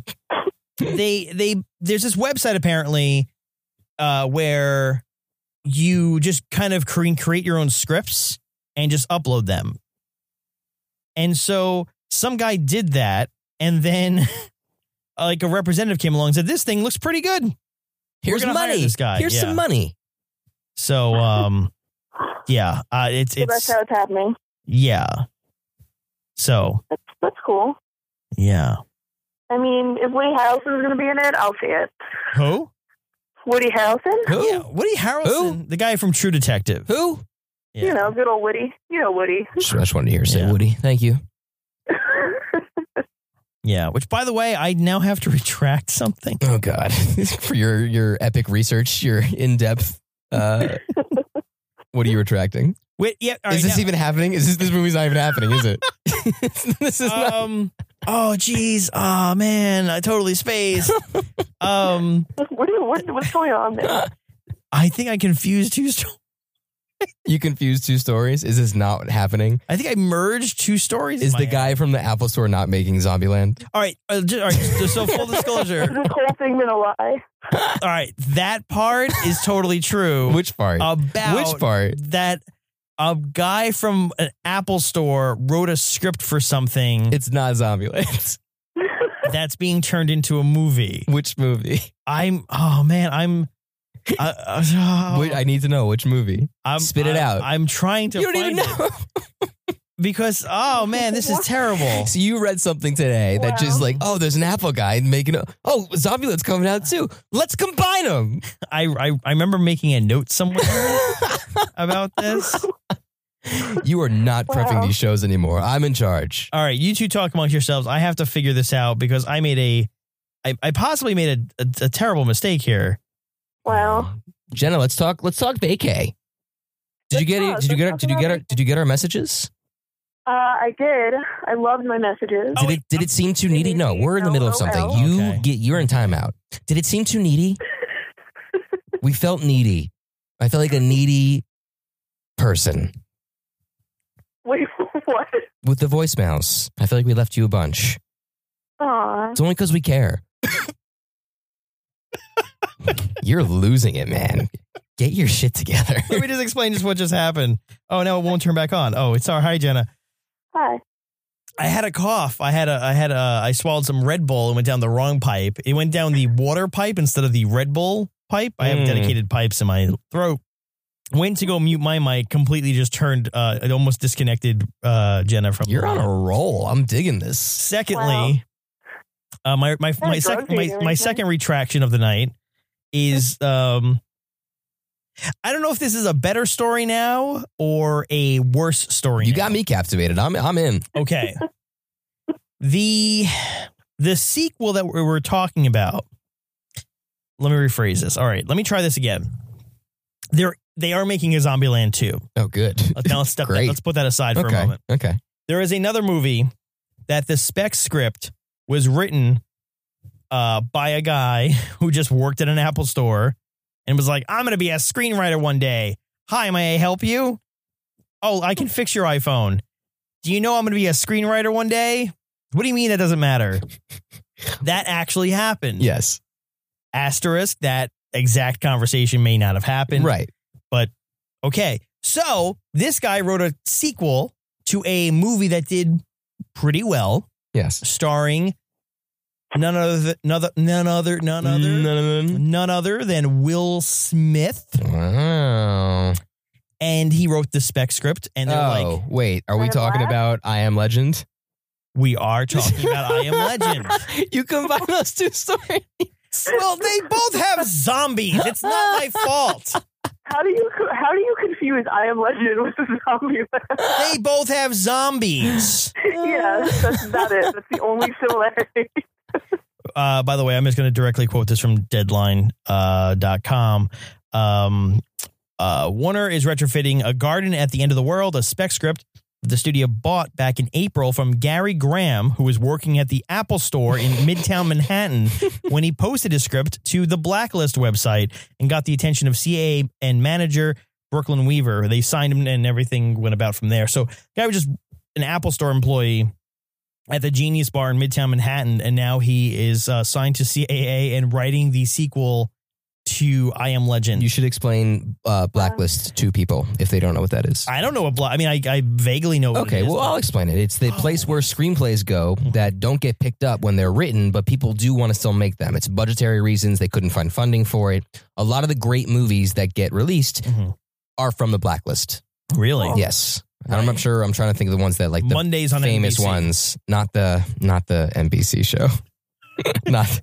this website apparently where you just kind of create your own scripts and just upload them. And so some guy did that, and then like a representative came along and said, this thing looks pretty good. Here's money. This guy. Here's some money. So yeah, it's that's how it's happening. Yeah. So that's cool. Yeah. I mean, if Woody Harrelson is going to be in it, I'll see it. Who? Woody Harrelson? Who? Yeah, Woody Harrelson, the guy from True Detective. Who? Yeah. You know, good old Woody. You know Woody. Just wanted to hear say Woody. Thank you. Yeah, which, by the way, I now have to retract something. Oh, God. For your epic research, your in-depth, what are you retracting? Wait, yeah. Is this even happening? This movie's not even happening, is it? This is not. Oh, geez. Oh, man. I totally spaced. What's going on there? I think I confused two stories. You confused two stories? Is this not happening? I think I merged two stories. Is the guy from the Apple Store not making Zombieland? All right. All right. So full disclosure. Is this whole thing been a lie? All right. That part is totally true. Which part? Which part? That a guy from an Apple Store wrote a script for something. It's not Zombieland. That's being turned into a movie. Which movie? I need to know which movie. Spit it out. I'm trying to. You don't even know. Because, oh man, this is terrible. So you read something today that just like, oh, there's an Apple guy making Zombieland's coming out too. Let's combine them. I remember making a note somewhere about this. You are not prepping these shows anymore. I'm in charge. All right, you two talk amongst yourselves. I have to figure this out because I possibly made a terrible mistake here. Well, Jenna, let's talk vacay. Did you get our messages? I did. I loved my messages. Did it seem too needy? No, we're in the middle of something. You're in timeout. Did it seem too needy? We felt needy. I felt like a needy person. Wait, what? With the voicemails. I feel like we left you a bunch. Aww. It's only because we care. You're losing it, man. Get your shit together. Let me just explain just what just happened. Oh, no, it won't turn back on. Oh, it's all right. Hi, Jenna. Hi. I had a cough. I swallowed some Red Bull and went down the wrong pipe. It went down the water pipe instead of the Red Bull pipe. I have dedicated pipes in my throat. Went to go mute my mic, completely just turned, it almost disconnected Jenna from. You're on a roll. I'm digging this. Secondly, my second retraction of the night is, I don't know if this is a better story now or a worse story. You got me captivated. I'm in. Okay. The sequel that we're talking about. Let me rephrase this. All right, let me try this again. They are making a Zombieland 2. Oh, good. Now let's put that aside for a moment. Okay. There is another movie that the spec script was written by a guy who just worked at an Apple store and was like, I'm going to be a screenwriter one day. Hi, may I help you? Oh, I can fix your iPhone. Do you know I'm going to be a screenwriter one day? What do you mean that doesn't matter? That actually happened. Yes. Asterisk, that exact conversation may not have happened. Right. But, okay. So, this guy wrote a sequel to a movie that did pretty well. Yes. Starring none other than Will Smith. Wow. And he wrote the spec script. And they're like, wait, are we talking about I Am Legend? We are talking about I Am Legend. You combine those two stories. Well, they both have zombies. It's not my fault. How do you confuse I Am Legend with Zombieland? They both have zombies. Yeah, that's about it. That's the only similarity. By the way, I'm just going to directly quote this from Deadline.com. Warner is retrofitting a garden at the end of the world, a spec script the studio bought back in April from Gary Graham, who was working at the Apple store in Midtown Manhattan when he posted his script to the Blacklist website and got the attention of CAA and manager Brooklyn Weaver. They signed him and everything went about from there. So the guy was just an Apple store employee at the Genius Bar in Midtown Manhattan, and now he is signed to CAA and writing the sequel to I Am Legend. You should explain Blacklist to people if they don't know what that is. I don't know what I vaguely know what it is. Okay, well, I'll explain it. It's the place where screenplays go that don't get picked up when they're written, but people do want to still make them. It's budgetary reasons. They couldn't find funding for it. A lot of the great movies that get released are from the Blacklist. Really? Yes. I'm not sure. I'm trying to think of the ones that like the Mondays on famous NBC. Ones, not the NBC show. Not.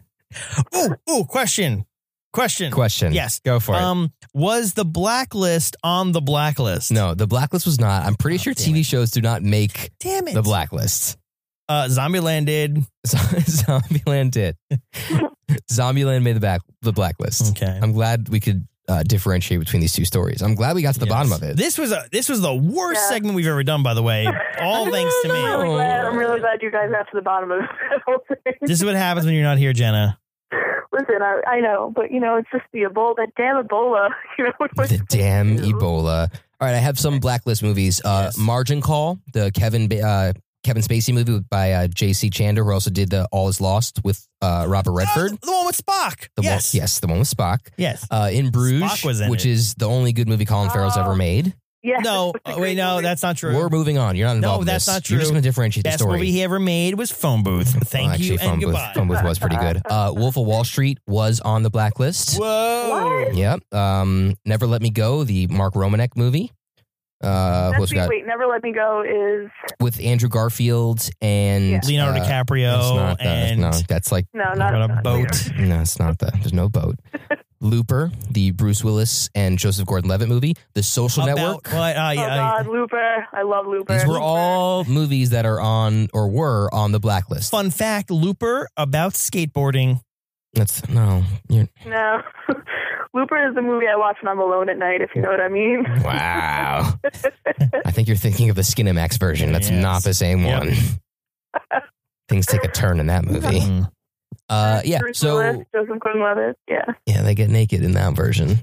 Question. Yes. Go for it. Was the Blacklist on the Blacklist? No, the Blacklist was not. I'm pretty sure TV shows do not make the Blacklist. Zombieland did. Zombieland did. Zombieland made the Blacklist. Okay. I'm glad we could differentiate between these two stories. I'm glad we got to the bottom of it. This was the worst segment we've ever done, by the way. All thanks to me. I'm really glad you guys got to the bottom of it. This is what happens when you're not here, Jenna. Listen, I know, but it's just the Ebola, that damn Ebola. The damn Ebola. All right, I have some Blacklist movies. Margin Call, the Kevin Spacey movie by J.C. Chandler, who also did the All Is Lost with Robert Redford. The one with Spock. The one with Spock. Yes. In Bruges, Spock was in which is the only good movie Colin Farrell's ever made. Yeah. No, wait, no, that's not true. We're moving on. You're not involved in this. No, that's not true. You're just going to differentiate the Best story. movie he ever made was Phone Booth. Thank you and goodbye. Phone Booth was pretty good. Wolf of Wall Street was on the Blacklist. Whoa. What? Yep. Never Let Me Go, the Mark Romanek movie. Never Let Me Go is with Andrew Garfield and Leonardo DiCaprio. That's like not on a boat. No, it's not that. There's no boat. Looper, the Bruce Willis and Joseph Gordon-Levitt movie. The Social Network. God, Looper. I love Looper. These were all movies that are on or were on the Blacklist. Fun fact, Looper about skateboarding. No. Looper is the movie I watch when I'm alone at night, if you know what I mean. Wow. I think you're thinking of the Skinamax version. That's not the same one. Things take a turn in that movie. Yeah. Bruce So Willis, Joseph Gordon-Levitt. yeah, they get naked in that version.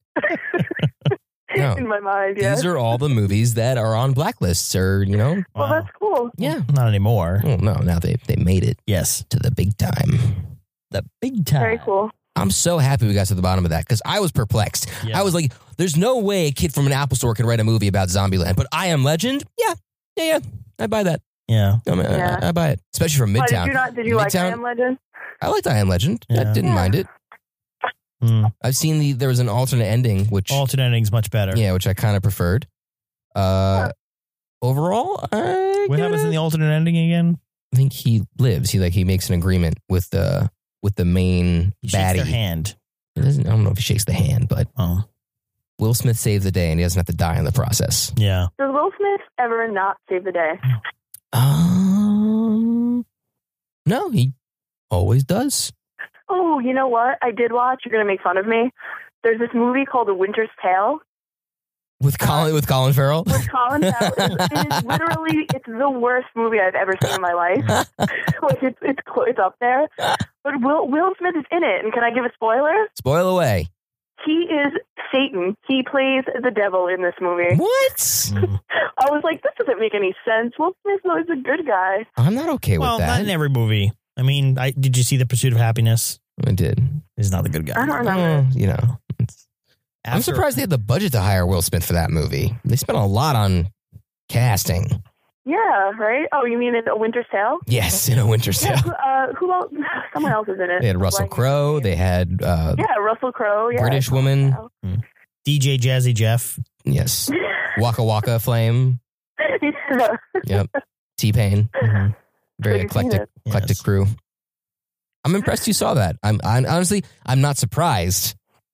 No. In my mind, yeah. These are all the movies that are on blacklists, or Well, that's cool. Yeah, not anymore. Well, no, now they made it. Yes, to the big time. The big time. Very cool. I'm so happy we got to the bottom of that because I was perplexed. Yeah. I was like, "There's no way a kid from an Apple store can write a movie about Zombieland." But I Am Legend, yeah, I buy that. Yeah, I buy it, especially from Why, Midtown. did you like I Midtown, Am Legend? I liked I Am Legend. I didn't mind it. I've seen there was an alternate ending, which alternate ending's much better. Yeah, which I kind of preferred. Overall, what happens in the alternate ending again? I think he lives. He makes an agreement with the main He baddie. shakes their hand. I don't know if he shakes the hand, but Will Smith saves the day, and he doesn't have to die in the process. Yeah. Does Will Smith ever not save the day? No, he always does. Oh, you know what? I did watch. You're going to make fun of me. There's this movie called A Winter's Tale. With Colin Farrell? With Colin Farrell. It is literally, it's the worst movie I've ever seen in my life. Like, it's up there. But Will Smith is in it. And can I give a spoiler? Spoil away. He is Satan. He plays the devil in this movie. What? I was like, this doesn't make any sense. Will Smith is a good guy. I'm not okay with that. Not in every movie. I mean, did you see The Pursuit of Happiness? I did. He's not the good guy. I don't remember. I'm surprised they had the budget to hire Will Smith for that movie. They spent a lot on casting. Yeah, right? Oh, you mean in A Winter's Tale? Yes, in A Winter's Tale. Who else? Someone else is in it. They had Russell Crowe. They had Russell Crowe. Yeah. British woman. DJ Jazzy Jeff. Yes. Waka Waka Flame. Yep. T-Pain. Very eclectic crew. I'm impressed you saw that. I'm honestly, I'm not surprised.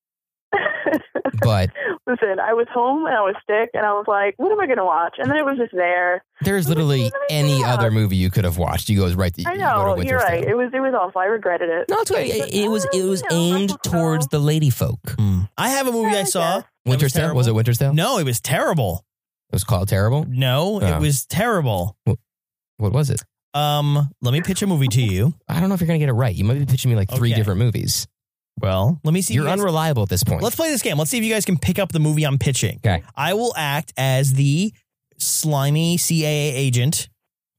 But listen, I was home and I was sick and I was like, what am I going to watch? And then it was just there. There's literally any other movie you could have watched. You goes right. I know, you're right. It was awful. I regretted it. No, it's okay. It was aimed towards the lady folk. I have a movie I saw. Winter's Tale? Was it Winter's Tale? No, it was terrible. It was called Terrible? No, it was terrible. What was it? Let me pitch a movie to you. I don't know if you're going to get it right. You might be pitching me like 3 different movies. Well, let me see. You're unreliable at this point. Let's play this game. Let's see if you guys can pick up the movie I'm pitching. Okay. I will act as the slimy CAA agent,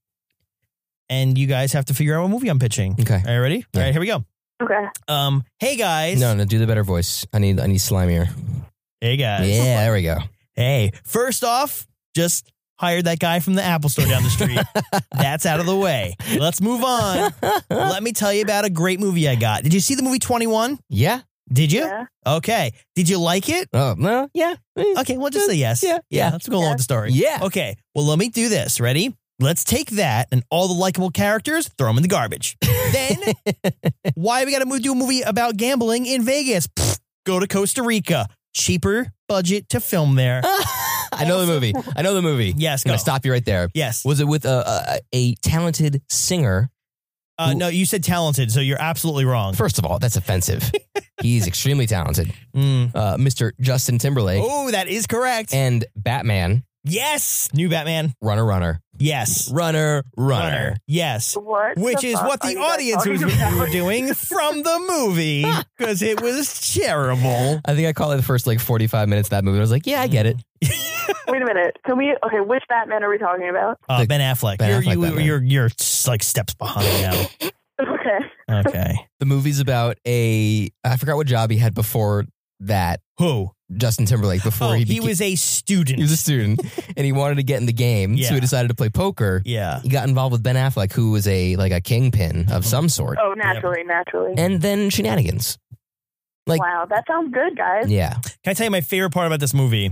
and you guys have to figure out what movie I'm pitching. Okay. Are you ready? Yeah. All right, here we go. Okay. Hey guys. No, do the better voice. I need slimier. Hey guys. Yeah, there we go. Hey, first off, just hired that guy from the Apple store down the street. That's out of the way. Let's move on. Let me tell you about a great movie I got. Did you see the movie 21? Yeah. Did you? Yeah. Okay. Did you like it? Oh, no. Yeah. Okay, well, just say yes. Yeah. Let's go along with the story. Yeah. Okay. Well, let me do this. Ready? Let's take that and all the likable characters, throw them in the garbage. Then, why we got to do a movie about gambling in Vegas? Pfft, go to Costa Rica. Cheaper budget to film there. I know the movie. Yes, I'm going go. to stop you right there. Yes. Was it with a talented singer? No, you said talented, so you're absolutely wrong. First of all, that's offensive. He's extremely talented. Mr. Justin Timberlake. Oh, that is correct. And Batman. Yes. New Batman. Runner. Yes. Runner. Yes. What Which the is fuck what are the you guys audience talking was about? doing from the movie because it was terrible. I think I called it the first 45 minutes of that movie. I was like, yeah, I get it. Wait a minute. Okay, which Batman are we talking about? Ben Affleck. Ben Affleck Batman. You're like steps behind now. Okay. The movie's about I forgot what job he had before that. Who? Justin Timberlake. Before he was a student. He was a student and he wanted to get in the game. So he decided to play poker. Yeah. He got involved with Ben Affleck, who was a kingpin of some sort. Oh, naturally. And then shenanigans. Wow, that sounds good, guys. Yeah. Can I tell you my favorite part about this movie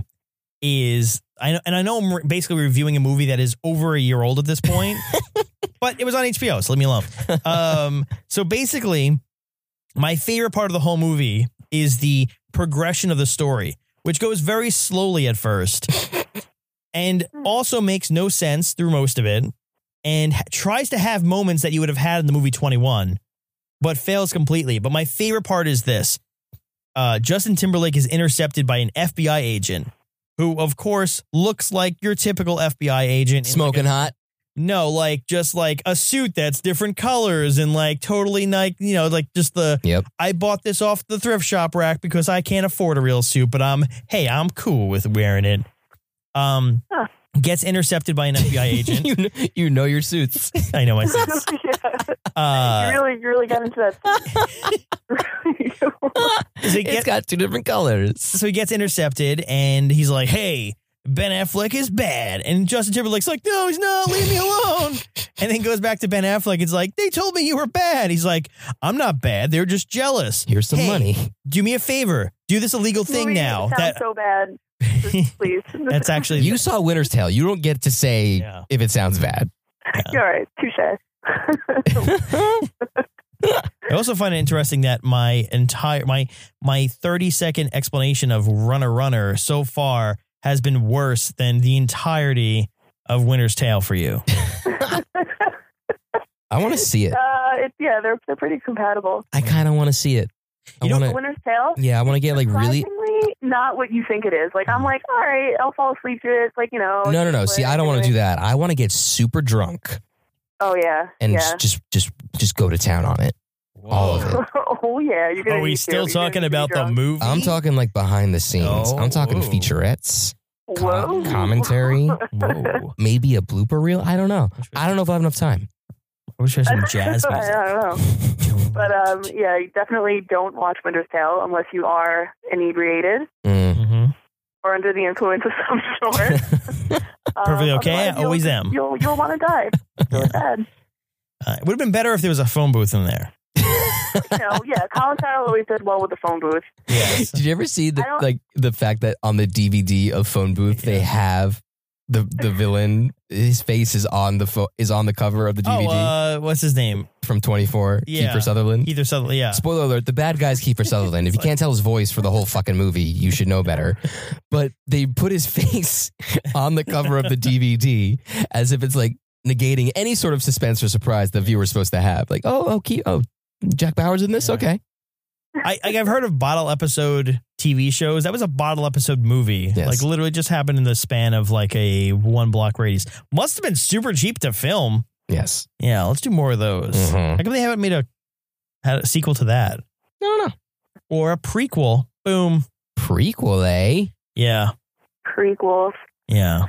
is I know I'm basically reviewing a movie that is over a year old at this point, but it was on HBO, so leave me alone. So basically, my favorite part of the whole movie is the progression of the story, which goes very slowly at first and also makes no sense through most of it and tries to have moments that you would have had in the movie 21, but fails completely. But my favorite part is this. Justin Timberlake is intercepted by an FBI agent who, of course, looks like your typical FBI agent. Smoking hot. No, like just like a suit that's different colors and like totally like, you know, like just the, I bought this off the thrift shop rack because I can't afford a real suit, but I'm cool with wearing it. Gets intercepted by an FBI agent. you know your suits. I know my suits. You really got into that. It's got two different colors. So he gets intercepted and he's like, hey, Ben Affleck is bad. And Justin Timberlake's like, no, he's not. Leave me alone. And then goes back to Ben Affleck. It's like, they told me you were bad. He's like, I'm not bad. They're just jealous. Here's some money. Do me a favor. Do this illegal thing now. Sounds so bad. Please. That's actually. You saw Winter's Tale. You don't get to say if it sounds bad. You're all right. Touche. I also find it interesting that my 30-second explanation of Runner so far has been worse than the entirety of Winter's Tale for you. I want to see it. They're pretty compatible. I kind of want to see it. Winter's Tale? Yeah, I want to get like really. Not what you think it is. Like, I'm like, all right, I'll fall asleep to it. It's like, you know. No. See, I don't want to do that. I want to get super drunk. Oh, yeah. And just go to town on it. Whoa. All of it. Oh, yeah. Are we still talking about the movie? I'm talking like behind the scenes. I'm talking featurettes. Commentary. Whoa. Maybe a blooper reel. I don't know. I don't know if I have enough time. I wish I had some jazz music. I don't know. But, you definitely don't watch Winter's Tale unless you are inebriated or under the influence of some sort. Perfectly okay. I always am. You'll want to die. Really bad. It would have been better if there was a phone booth in there. Colin Farrell always did well with the phone booth. Yes. Did you ever see the fact that on the DVD of Phone Booth they have the villain, his face is on the cover of the DVD. What's his name from 24? Yeah. Kiefer Sutherland. Kiefer Sutherland. Yeah. Spoiler alert: the bad guy's Kiefer Sutherland. If you can't tell his voice for the whole fucking movie, you should know better. But they put his face on the cover of the DVD as if it's like negating any sort of suspense or surprise the viewer's supposed to have. Like, Jack Bauer's in this. Okay. I've heard of bottle episode TV shows. That was a bottle episode movie. Yes. Like literally just happened in the span of like a 1 block radius. Must have been super cheap to film. Yes. Yeah, let's do more of those. How come they haven't made had a sequel to that? No. Or a prequel. Boom. Prequel, eh? Yeah. Prequels. Yeah.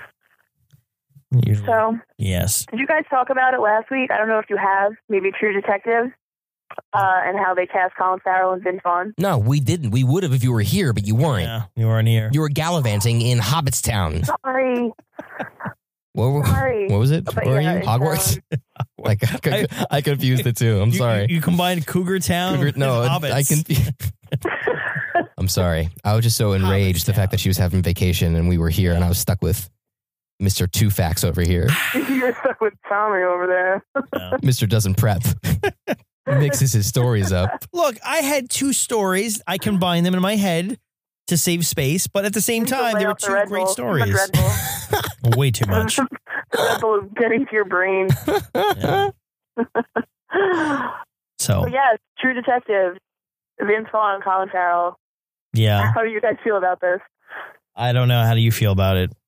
So. Yes. Did you guys talk about it last week? I don't know if you have. Maybe True Detective. And how they cast Colin Farrell and Vince Vaughn. No, we didn't. We would have if you were here, but you weren't. Yeah, you weren't here. You were gallivanting in Hobbitstown. Sorry. What was it? Where were you? Hogwarts? I confused the two. I'm sorry. You combined Cougar Town and Hobbits. I'm sorry. I was just so enraged the fact that she was having vacation and we were here and I was stuck with Mr. Two Facts over here. You're stuck with Tommy over there. Mr. Doesn't Prep. Mixes his stories up. Look, I had 2 stories. I combined them in my head to save space, but at the same time, there were 2 great stories. Way too much. The Red Bull is getting to your brain. So, True Detective, Vince Vaughn, Colin Farrell. Yeah. How do you guys feel about this? I don't know. How do you feel about it?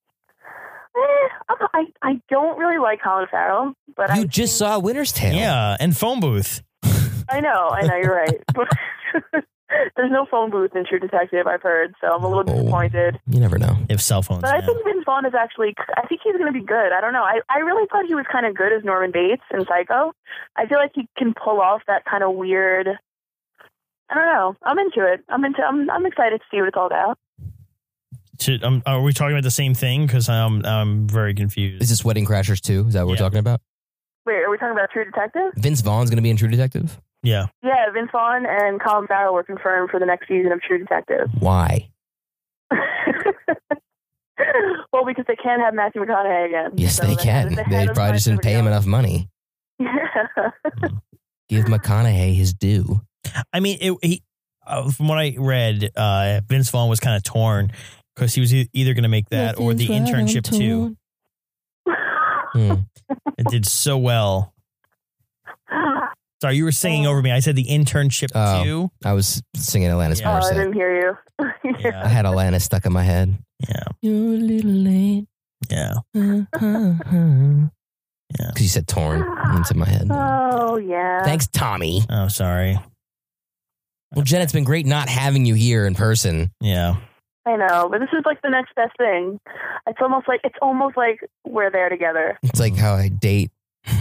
I don't really like Colin Farrell, but you just saw Winter's Tale. Yeah, and Phone Booth. I know, you're right. There's no phone booth in True Detective, I've heard, so I'm a little disappointed. You never know. If cell phones. But I think Vince Vaughn is actually, I think he's going to be good. I don't know. I really thought he was kind of good as Norman Bates in Psycho. I feel like he can pull off that kind of weird, I don't know. I'm into it. I'm excited to see what it's all about. Are we talking about the same thing? Because I'm very confused. Is this Wedding Crashers 2? Is that what we're talking about? Wait, are we talking about True Detective? Vince Vaughn's going to be in True Detective? Yeah. Yeah, Vince Vaughn and Colin Farrell were confirmed for the next season of True Detective. Why? Well, because they can't have Matthew McConaughey again. Yes, so they can. They probably just didn't pay him enough money. Yeah. Give McConaughey his due. I mean, from what I read, Vince Vaughn was kind of torn because he was either going to make that or The Internship 2. It did so well. Sorry, you were singing over me. I said the internship too. I was singing Alanis Oh, I Morissette. didn't hear you. Yeah. I had Alanis stuck in my head. Yeah. You're a little late. Yeah. Because you said torn into my head. Oh, yeah. Thanks, Tommy. Oh, sorry. Well, Jen, it's been great not having you here in person. Yeah. I know, but this is like the next best thing. It's almost like we're there together. It's like how I date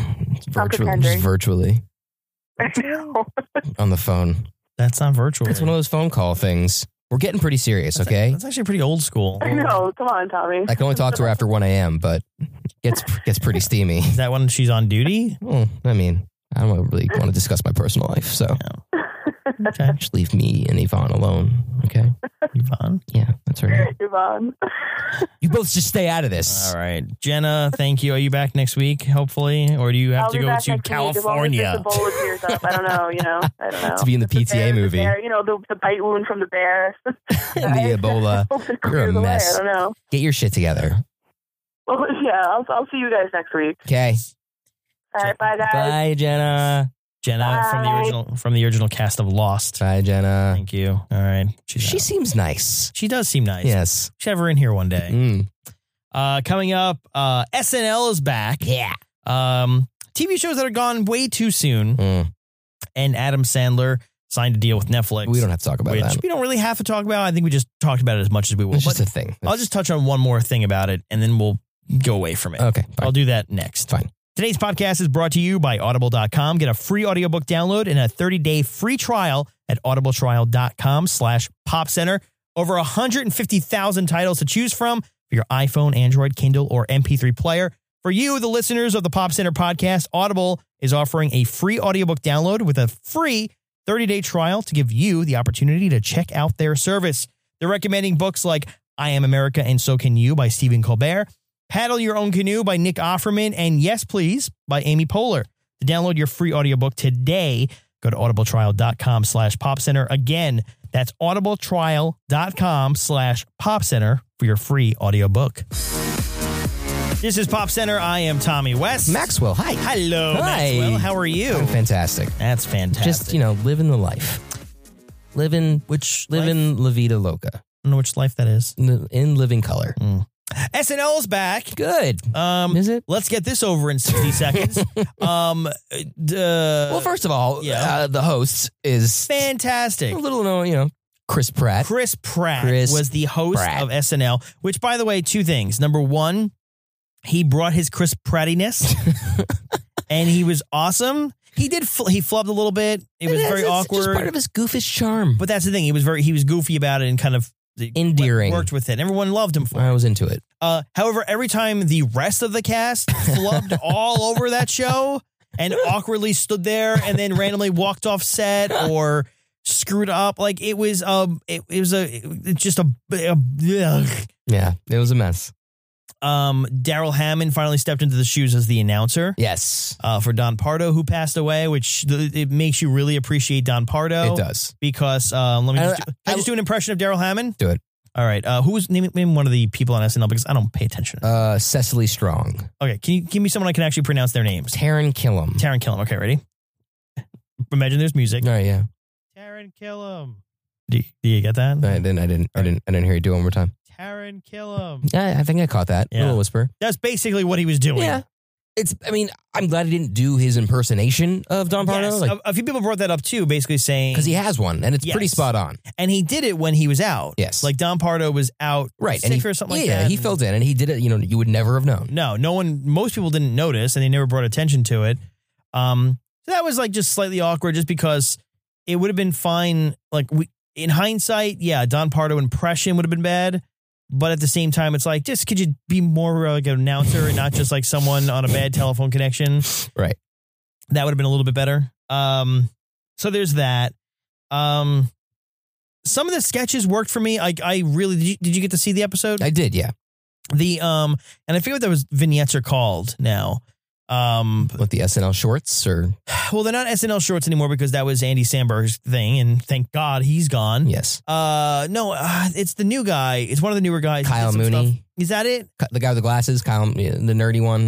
virtually I know. on the phone. That's not virtual. It's one of those phone call things. We're getting pretty serious, okay? That's actually pretty old school. I know. Come on, Tommy. I can only talk to her after 1 a.m., but gets pretty steamy. Is that when she's on duty? Well, I mean, I don't really want to discuss my personal life, so Okay. just leave me and Yvonne alone, okay? Yvonne? Yeah, that's her. Yvonne. You both just stay out of this. All right. Jenna, thank you. Are you back next week, hopefully? Or do you have I'll to be go back to next week as long as California? the bowl clears up. I don't know. I don't know. To be in the PTA bear, movie. Bear, the bite wound from the bear. And the Ebola. Hope it You're a clears away. mess. I don't know. Get your shit together. Well, yeah, I'll see you guys next week. Okay. All right, bye, guys. Bye, Jenna. Jenna Bye. from the original cast of Lost. Bye, Jenna. Thank you. All right. She seems nice. She does seem nice. Yes. Should have her in here one day. Mm. Coming up, SNL is back. Yeah. TV shows that are gone way too soon. Mm. And Adam Sandler signed a deal with Netflix. We don't have to talk about which that. we don't really have to talk about. I think we just talked about it as much as we will. It's just But a thing. I'll just touch on one more thing about it, and then we'll go away from it. Okay, fine. I'll do that next. Fine. Today's podcast is brought to you by Audible.com. Get a free audiobook download and a 30-day free trial at audibletrial.com/popcenter. Over 150,000 titles to choose from for your iPhone, Android, Kindle, or MP3 player. For you, the listeners of the Pop Center podcast, Audible is offering a free audiobook download with a free 30-day trial to give you the opportunity to check out their service. They're recommending books like I Am America and So Can You by Stephen Colbert, Paddle Your Own Canoe by Nick Offerman, and Yes Please by Amy Poehler. To download your free audiobook today, go to audibletrial.com/popcenter. Again, that's audibletrial.com/popcenter for your free audiobook. This is Pop Center. I am Tommy West. Maxwell, hi. Hello, Hi. Maxwell. How are you? I'm fantastic. That's fantastic. Just, living the life. Living La Vida Loca. I don't know which life that is. In living color. SNL's back. Good. Is it? Let's get this over in 60 seconds. Well, first of all, the host is fantastic. A little known, Chris Pratt. Chris Pratt was the host of SNL, which, by the way, two things. Number one, he brought his Chris Prattiness, and he was awesome. He flubbed a little bit. It was very awkward. It's just part of his goofish charm. But that's the thing. He was goofy about it and kind of endearing. Worked with it. Everyone loved him for it. I was into it. However, every time the rest of the cast flubbed all over that show and awkwardly stood there and then randomly walked off set or screwed up, like it was yeah, it was a mess. Daryl Hammond finally stepped into the shoes as the announcer. Yes. For Don Pardo, who passed away, which it makes you really appreciate Don Pardo. It does. Because let me just do an impression of Daryl Hammond? Do it. All right. Who's name one of the people on SNL because I don't pay attention. Cecily Strong. Okay. Can you give me someone I can actually pronounce their names? Taran Killam. Taran Killam. Okay, ready? Imagine there's music. All right, yeah. Taran Killam. Do you get that? I didn't hear you do it one more time. Taran Killam. Yeah, I think I caught that. Yeah. A little whisper. That's basically what he was doing. Yeah. I'm glad he didn't do his impersonation of Don Pardo. Yes, a few people brought that up too, basically saying because he has one and it's pretty spot on. And he did it when he was out. Yes, like Don Pardo was out, right, sick and or something like that. Yeah, he filled in and he did it. You would never have known. No, most people didn't notice and they never brought attention to it. So that was like just slightly awkward, just because it would have been fine. Like in hindsight, yeah, Don Pardo impression would have been bad. But at the same time, it's like, just could you be more like an announcer and not just like someone on a bad telephone connection? Right. That would have been a little bit better. So there's that. Some of the sketches worked for me. I really did you get to see the episode? I did, yeah. And I forget what those vignettes are called now. What, the SNL shorts or? Well, they're not SNL shorts anymore because that was Andy Samberg's thing, and thank God he's gone. Yes. No, it's the new guy. It's one of the newer guys. Kyle Mooney. Is that it? The guy with the glasses, Kyle, the nerdy one.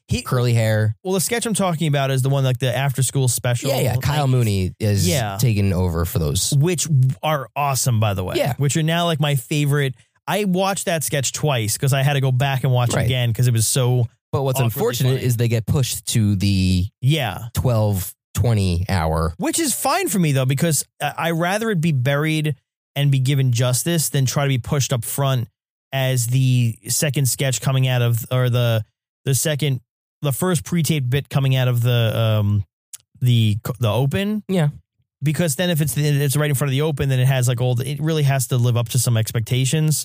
curly hair. Well, the sketch I'm talking about is the one like the after school special. Yeah. Kyle Mooney is taking over for those. Which are awesome, by the way. Yeah. Which are now like my favorite. I watched that sketch twice because I had to go back and watch it again because it was so. But what's unfortunate is they get pushed to the 12-20 hour. Which is fine for me, though, because I rather it be buried and be given justice than try to be pushed up front as the second sketch coming out of, or the first pre-taped bit coming out of the open. Yeah. Because then if it's right in front of the open, then it has like it really has to live up to some expectations.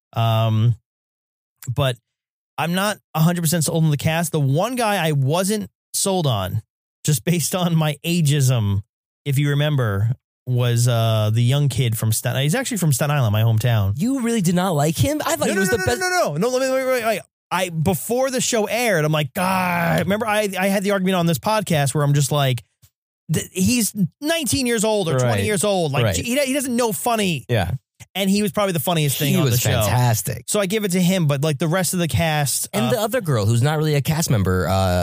But I'm not 100% sold on the cast. The one guy I wasn't sold on, just based on my ageism, if you remember, was the young kid from Staten Island. He's actually from Staten Island, my hometown. You really did not like him? I thought he was the best. No. Let me before the show aired, I'm like, God, remember I had the argument on this podcast where I'm just like, he's 19 years old or 20 years old. Like he doesn't know funny. Yeah. And he was probably the funniest thing on the show. He was fantastic. So I give it to him, but like the rest of the cast. And the other girl who's not really a cast member,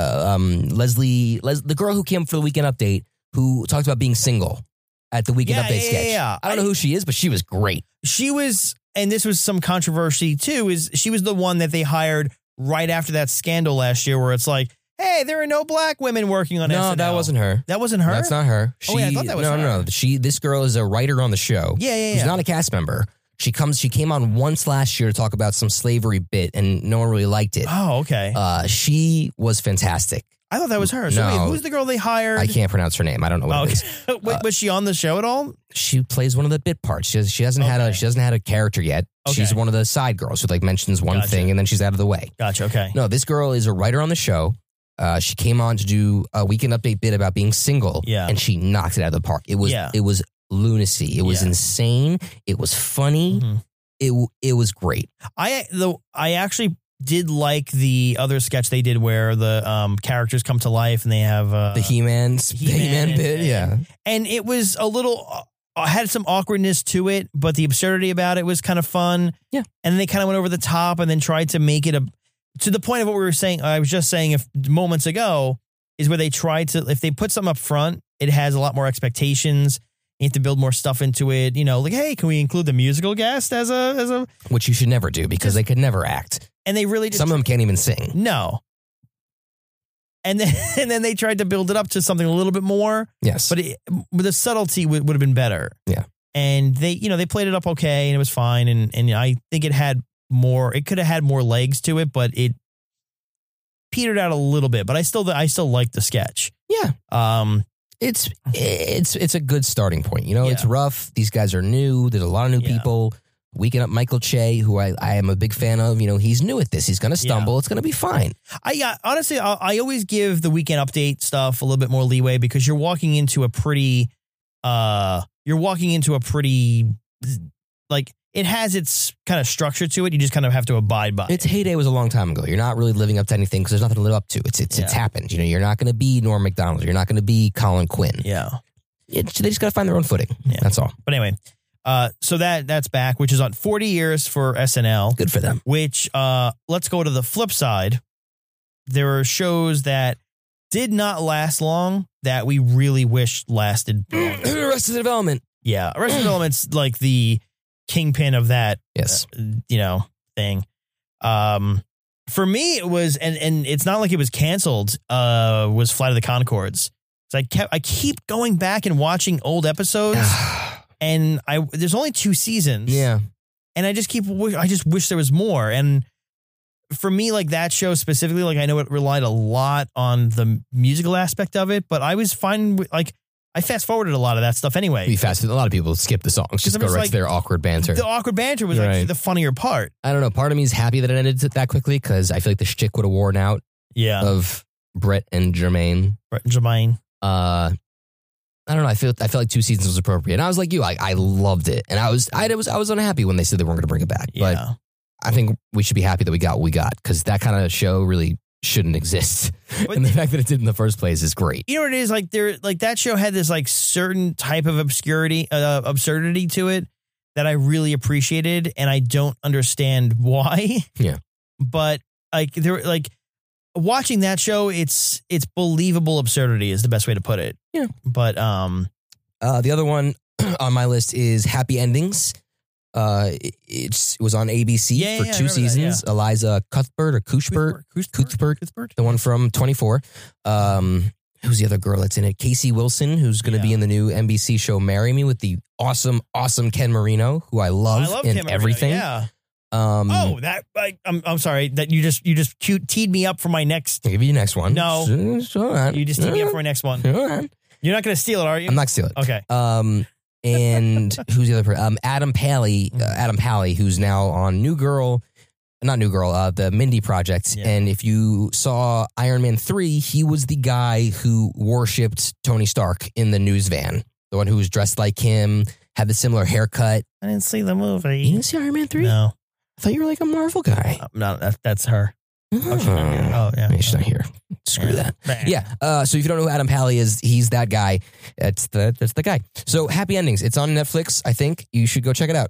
Leslie, the girl who came for the Weekend Update, who talked about being single at the Weekend Update sketch. Yeah. I don't know who she is, but she was great. She was, and this was some controversy too, is she was the one that they hired right after that scandal last year where it's like, hey, there are no black women working on SNL. No, that wasn't her. That wasn't her? That's not her. I thought that was her. No. This girl is a writer on the show. Yeah. Who's not a cast member. She came on once last year to talk about some slavery bit, and no one really liked it. Oh, okay. She was fantastic. I thought that was her. So no, wait, who's the girl they hired? I can't pronounce her name. I don't know what it is. Wait, was she on the show at all? She plays one of the bit parts. She hasn't had a character yet. Okay. She's one of the side girls who like mentions one thing and then she's out of the way. Gotcha. Okay. No, this girl is a writer on the show. She came on to do a Weekend Update bit about being single. Yeah. And she knocked it out of the park. It was lunacy. It was insane. It was funny. Mm-hmm. It was great. I actually did like the other sketch they did where the characters come to life and they have the He-Man bit. Yeah. And it was a little had some awkwardness to it, but the absurdity about it was kind of fun. Yeah. And then they kind of went over the top and then tried to make it to the point of what we were saying. I was just saying moments ago is where they tried to, if they put something up front, it has a lot more expectations. You have to build more stuff into it. You know, like, hey, can we include the musical guest as a which you should never do because they could never act. And they really just, some of them can't even sing. No. And then they tried to build it up to something a little bit more. Yes. But the subtlety would have been better. Yeah. And they played it up okay and it was fine. And I think it could have had more legs to it, but it petered out a little bit. But I still like the sketch. Yeah. It's a good starting point. It's rough. These guys are new. There's a lot of new people. Weekend Up, Michael Che, who I am a big fan of. He's new at this. He's going to stumble. Yeah. It's going to be fine. Honestly, I always give the Weekend Update stuff a little bit more leeway because you're walking into a pretty, like, it has its kind of structure to it. You just kind of have to abide by. Its heyday was a long time ago. You're not really living up to anything because there's nothing to live up to. It's happened. You're not going to be Norm Macdonald. You're not going to be Colin Quinn. Yeah. They just got to find their own footing. Yeah. That's all. But anyway, so that's back, which is on 40 years for SNL. Good for them. Which, let's go to the flip side. There are shows that did not last long that we really wish lasted longer. Arrested Development. Yeah. Arrested Development's like the kingpin of that, thing. For me, it was, and it's not like it was canceled, was Flight of the Conchords. So I keep going back and watching old episodes and there's only 2 seasons. Yeah. And I just wish there was more. And for me, like that show specifically, like I know it relied a lot on the musical aspect of it, but I was fine with I fast forwarded a lot of that stuff anyway. A lot of people skip the songs, just go right to their awkward banter. The awkward banter was like the funnier part. I don't know. Part of me is happy that it ended that quickly because I feel like the shtick would have worn out. Yeah. Of Brett and Jermaine. I don't know. I felt like 2 seasons was appropriate. And I was like you. I loved it, and I was unhappy when they said they weren't going to bring it back. Yeah. But I think we should be happy that we got what we got because that kind of show really shouldn't exist. And the fact that it did in the first place is great. You know what it is? Like that show had this like certain type of absurdity to it that I really appreciated, and I don't understand why. Yeah. But like watching that show, it's believable absurdity is the best way to put it. Yeah. But the other one on my list is Happy Endings. It was on ABC for 2 seasons. That, Eliza Cuthbert, the one from 24. Who's the other girl that's in it? Casey Wilson, who's going to be in the new NBC show Marry Me with the awesome Ken Marino, who I love in Ken everything. Marino, yeah. I'm sorry that you just teed me up for my next. I'll give you the next one. No, you just teed me up for my next one. You're not going to steal it, are you? I'm not stealing it. Okay. And who's the other person? Adam Pally, who's now on the Mindy Project. Yeah. And if you saw Iron Man 3, he was the guy who worshipped Tony Stark in the news van. The one who was dressed like him, had the similar haircut. I didn't see the movie. You didn't see Iron Man 3? No. I thought you were like a Marvel guy. No, that's her. Oh, yeah. Maybe she's not here. Screw that. Yeah. So if you don't know who Adam Pally is, he's that guy. That's the guy. So Happy Endings. It's on Netflix. I think you should go check it out.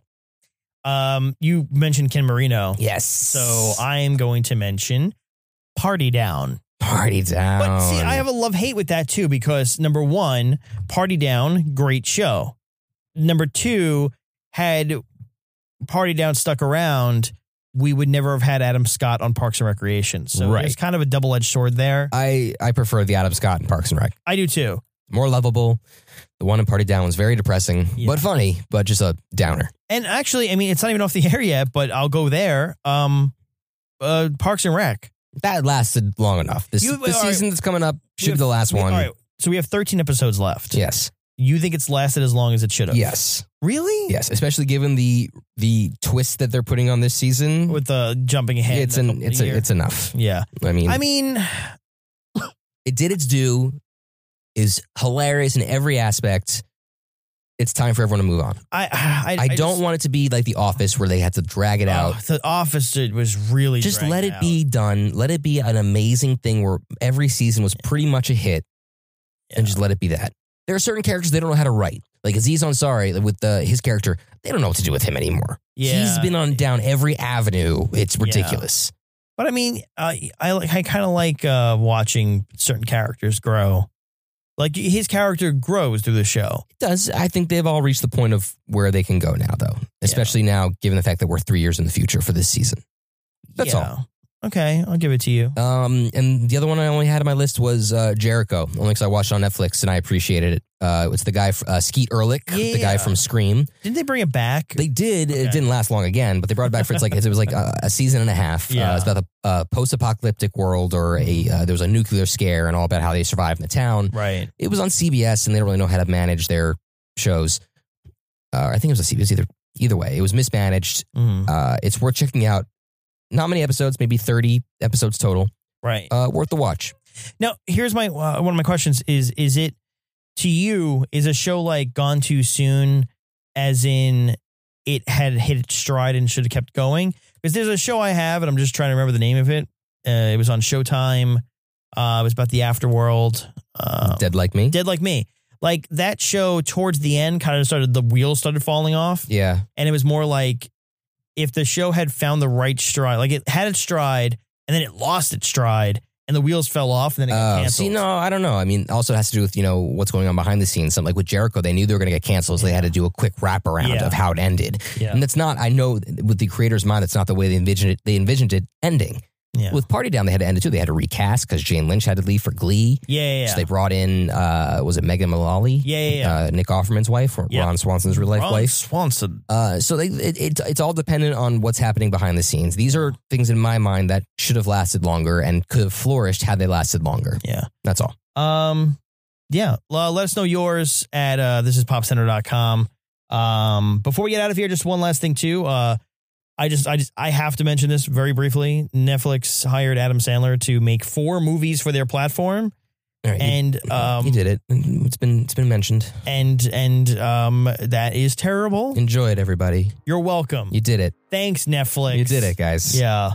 You mentioned Ken Marino. Yes. So I am going to mention Party Down. Party Down. But see, I have a love-hate with that too, because number one, Party Down, great show. Number two, had Party Down stuck around, we would never have had Adam Scott on Parks and Recreation. So there's kind of a double-edged sword there. I prefer the Adam Scott in Parks and Rec. I do too. More lovable. The one in Party Down was very depressing, but funny, but just a downer. And actually, I mean, it's not even off the air yet, but I'll go there. Parks and Rec. That lasted long enough. This season that's coming up should be the last one. All right, so we have 13 episodes left. Yes. You think it's lasted as long as it should have? Yes. Really? Yes, especially given the twist that they're putting on this season. With the jumping ahead. It's enough. Yeah. I mean, it did its due. Is hilarious in every aspect. It's time for everyone to move on. I don't want it to be like The Office where they had to drag it out. The Office was really just let it be done. Let it be an amazing thing where every season was pretty much a hit, and just let it be that. There are certain characters they don't know how to write. Like Aziz Ansari with his character, they don't know what to do with him anymore. Yeah. He's been down every avenue. It's ridiculous. But I mean, I kind of like watching certain characters grow. Like his character grows through the show. It does. I think they've all reached the point of where they can go now, though. Especially now, given the fact that we're 3 years in the future for this season. That's all. Okay, I'll give it to you. And the other one I only had on my list was Jericho, only because I watched it on Netflix and I appreciated it. It's the guy, Skeet Ulrich, the guy from Scream. Didn't they bring it back? They did. Okay. It didn't last long again, but they brought it back for it was like a season and a half. Yeah. It's about the post-apocalyptic world, or there was a nuclear scare and all about how they survived in the town. Right. It was on CBS, and they don't really know how to manage their shows. I think it was on CBS either way. It was mismanaged. Mm-hmm. It's worth checking out. Not many episodes, maybe 30 episodes total. Right. Worth the watch. Now, here's my one of my questions is it, to you, is a show like Gone Too Soon, as in it had hit its stride and should have kept going? Because there's a show I have, and I'm just trying to remember the name of it. It was on Showtime. It was about the afterworld. Dead Like Me? Dead Like Me. Like that show towards the end the wheels started falling off. Yeah. And it was more like, if the show had found the right stride, like it had its stride and then it lost its stride and the wheels fell off and then it got canceled. See, no, I don't know. I mean, also it has to do with, what's going on behind the scenes. Something like with Jericho, they knew they were going to get canceled, so they had to do a quick wraparound of how it ended. Yeah. And that's not, I know with the creator's mind, that's not the way they envisioned it ending. Yeah. With Party Down, they had to end it too. They had to recast because Jane Lynch had to leave for Glee. Yeah. So they brought in, was it Megan Mullally? Yeah. Nick Offerman's wife, or Ron Swanson's real life wife. Swanson. So it's all dependent on what's happening behind the scenes. These are things in my mind that should have lasted longer and could have flourished had they lasted longer. Yeah. That's all. Yeah. Let us know yours at thisispopcenter.com. Before we get out of here, just one last thing too. I have to mention this very briefly. Netflix hired Adam Sandler to make 4 movies for their platform. Right, and he did it. It's been mentioned. And that is terrible. Enjoy it, everybody. You're welcome. You did it. Thanks, Netflix. You did it, guys. Yeah.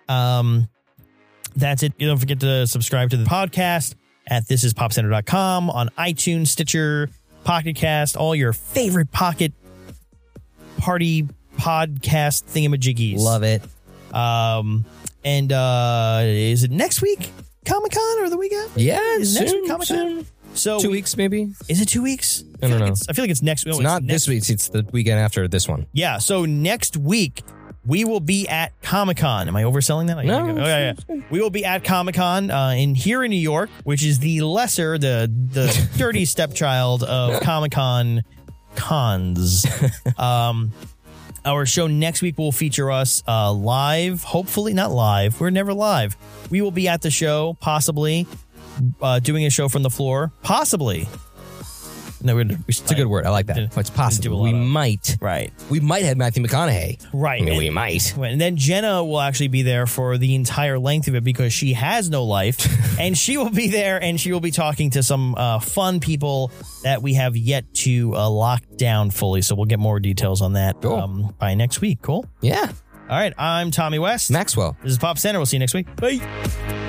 That's it. You don't forget to subscribe to the podcast at thisispopcenter.com, on iTunes, Stitcher, Pocket Cast, all your favorite pocket party podcast thingamajiggies. Love it. And is it next week Comic-Con or the week after? Yeah, is next soon, week Comic-Con? So 2 weeks maybe. Is it 2 weeks? I don't know. I feel like it's next week. It's not this week. It's the weekend after this one. Yeah. So next week we will be at Comic-Con. Am I overselling that? No. Yeah. We will be at Comic-Con here in New York, which is the lesser, the dirty stepchild of Comic-Con cons. Our show next week will feature us live. Hopefully not live. We're never live. We will be at the show, possibly doing a show from the floor. Possibly. No, it's a good word. I like that. It's possible. We might have Matthew McConaughey. Right. I mean, we might. And then Jenna will actually be there for the entire length of it because she has no life. And she will be there and she will be talking to some fun people that we have yet to lock down fully. So we'll get more details on that by next week. Cool? Yeah. All right. I'm Tommy West. Maxwell. This is Pop Center. We'll see you next week. Bye.